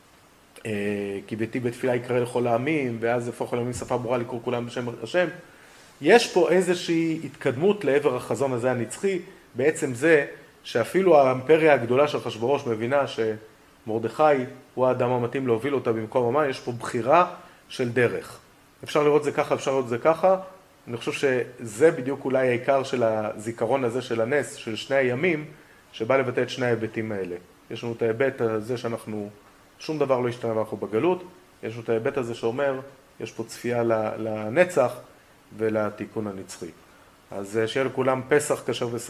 אה, כי ביתי בתפילה יקרא לכל העמים, ואז יהפוך כל העמים שפה ברורה לקרוא כולם בשם השם. יש פה איזושהי התקדמות לעבר החזון הזה הנצחי, בעצם זה שאפילו האימפריה הגדולה של אחשוורוש מבינה שמרדכי הוא האדם המתאים להוביל אותה במקום המן, יש פה בחירה של דרך. אפשר לראות זה ככה, אפשר לראות זה ככה. אני חושב שזה בדיוק אולי העיקר של הזיכרון הזה של הנס, של שני הימים, שבא לבטא את שני ההיבטים האלה. יש לנו את ההיבט הזה שאנחנו, שום דבר לא השתנה ואנחנו בגלות, יש לנו את ההיבט הזה שאומר, יש פה צפייה לנצח ולתיקון הנצחי. אז שיהיה לכולם פסח כשר ושמח.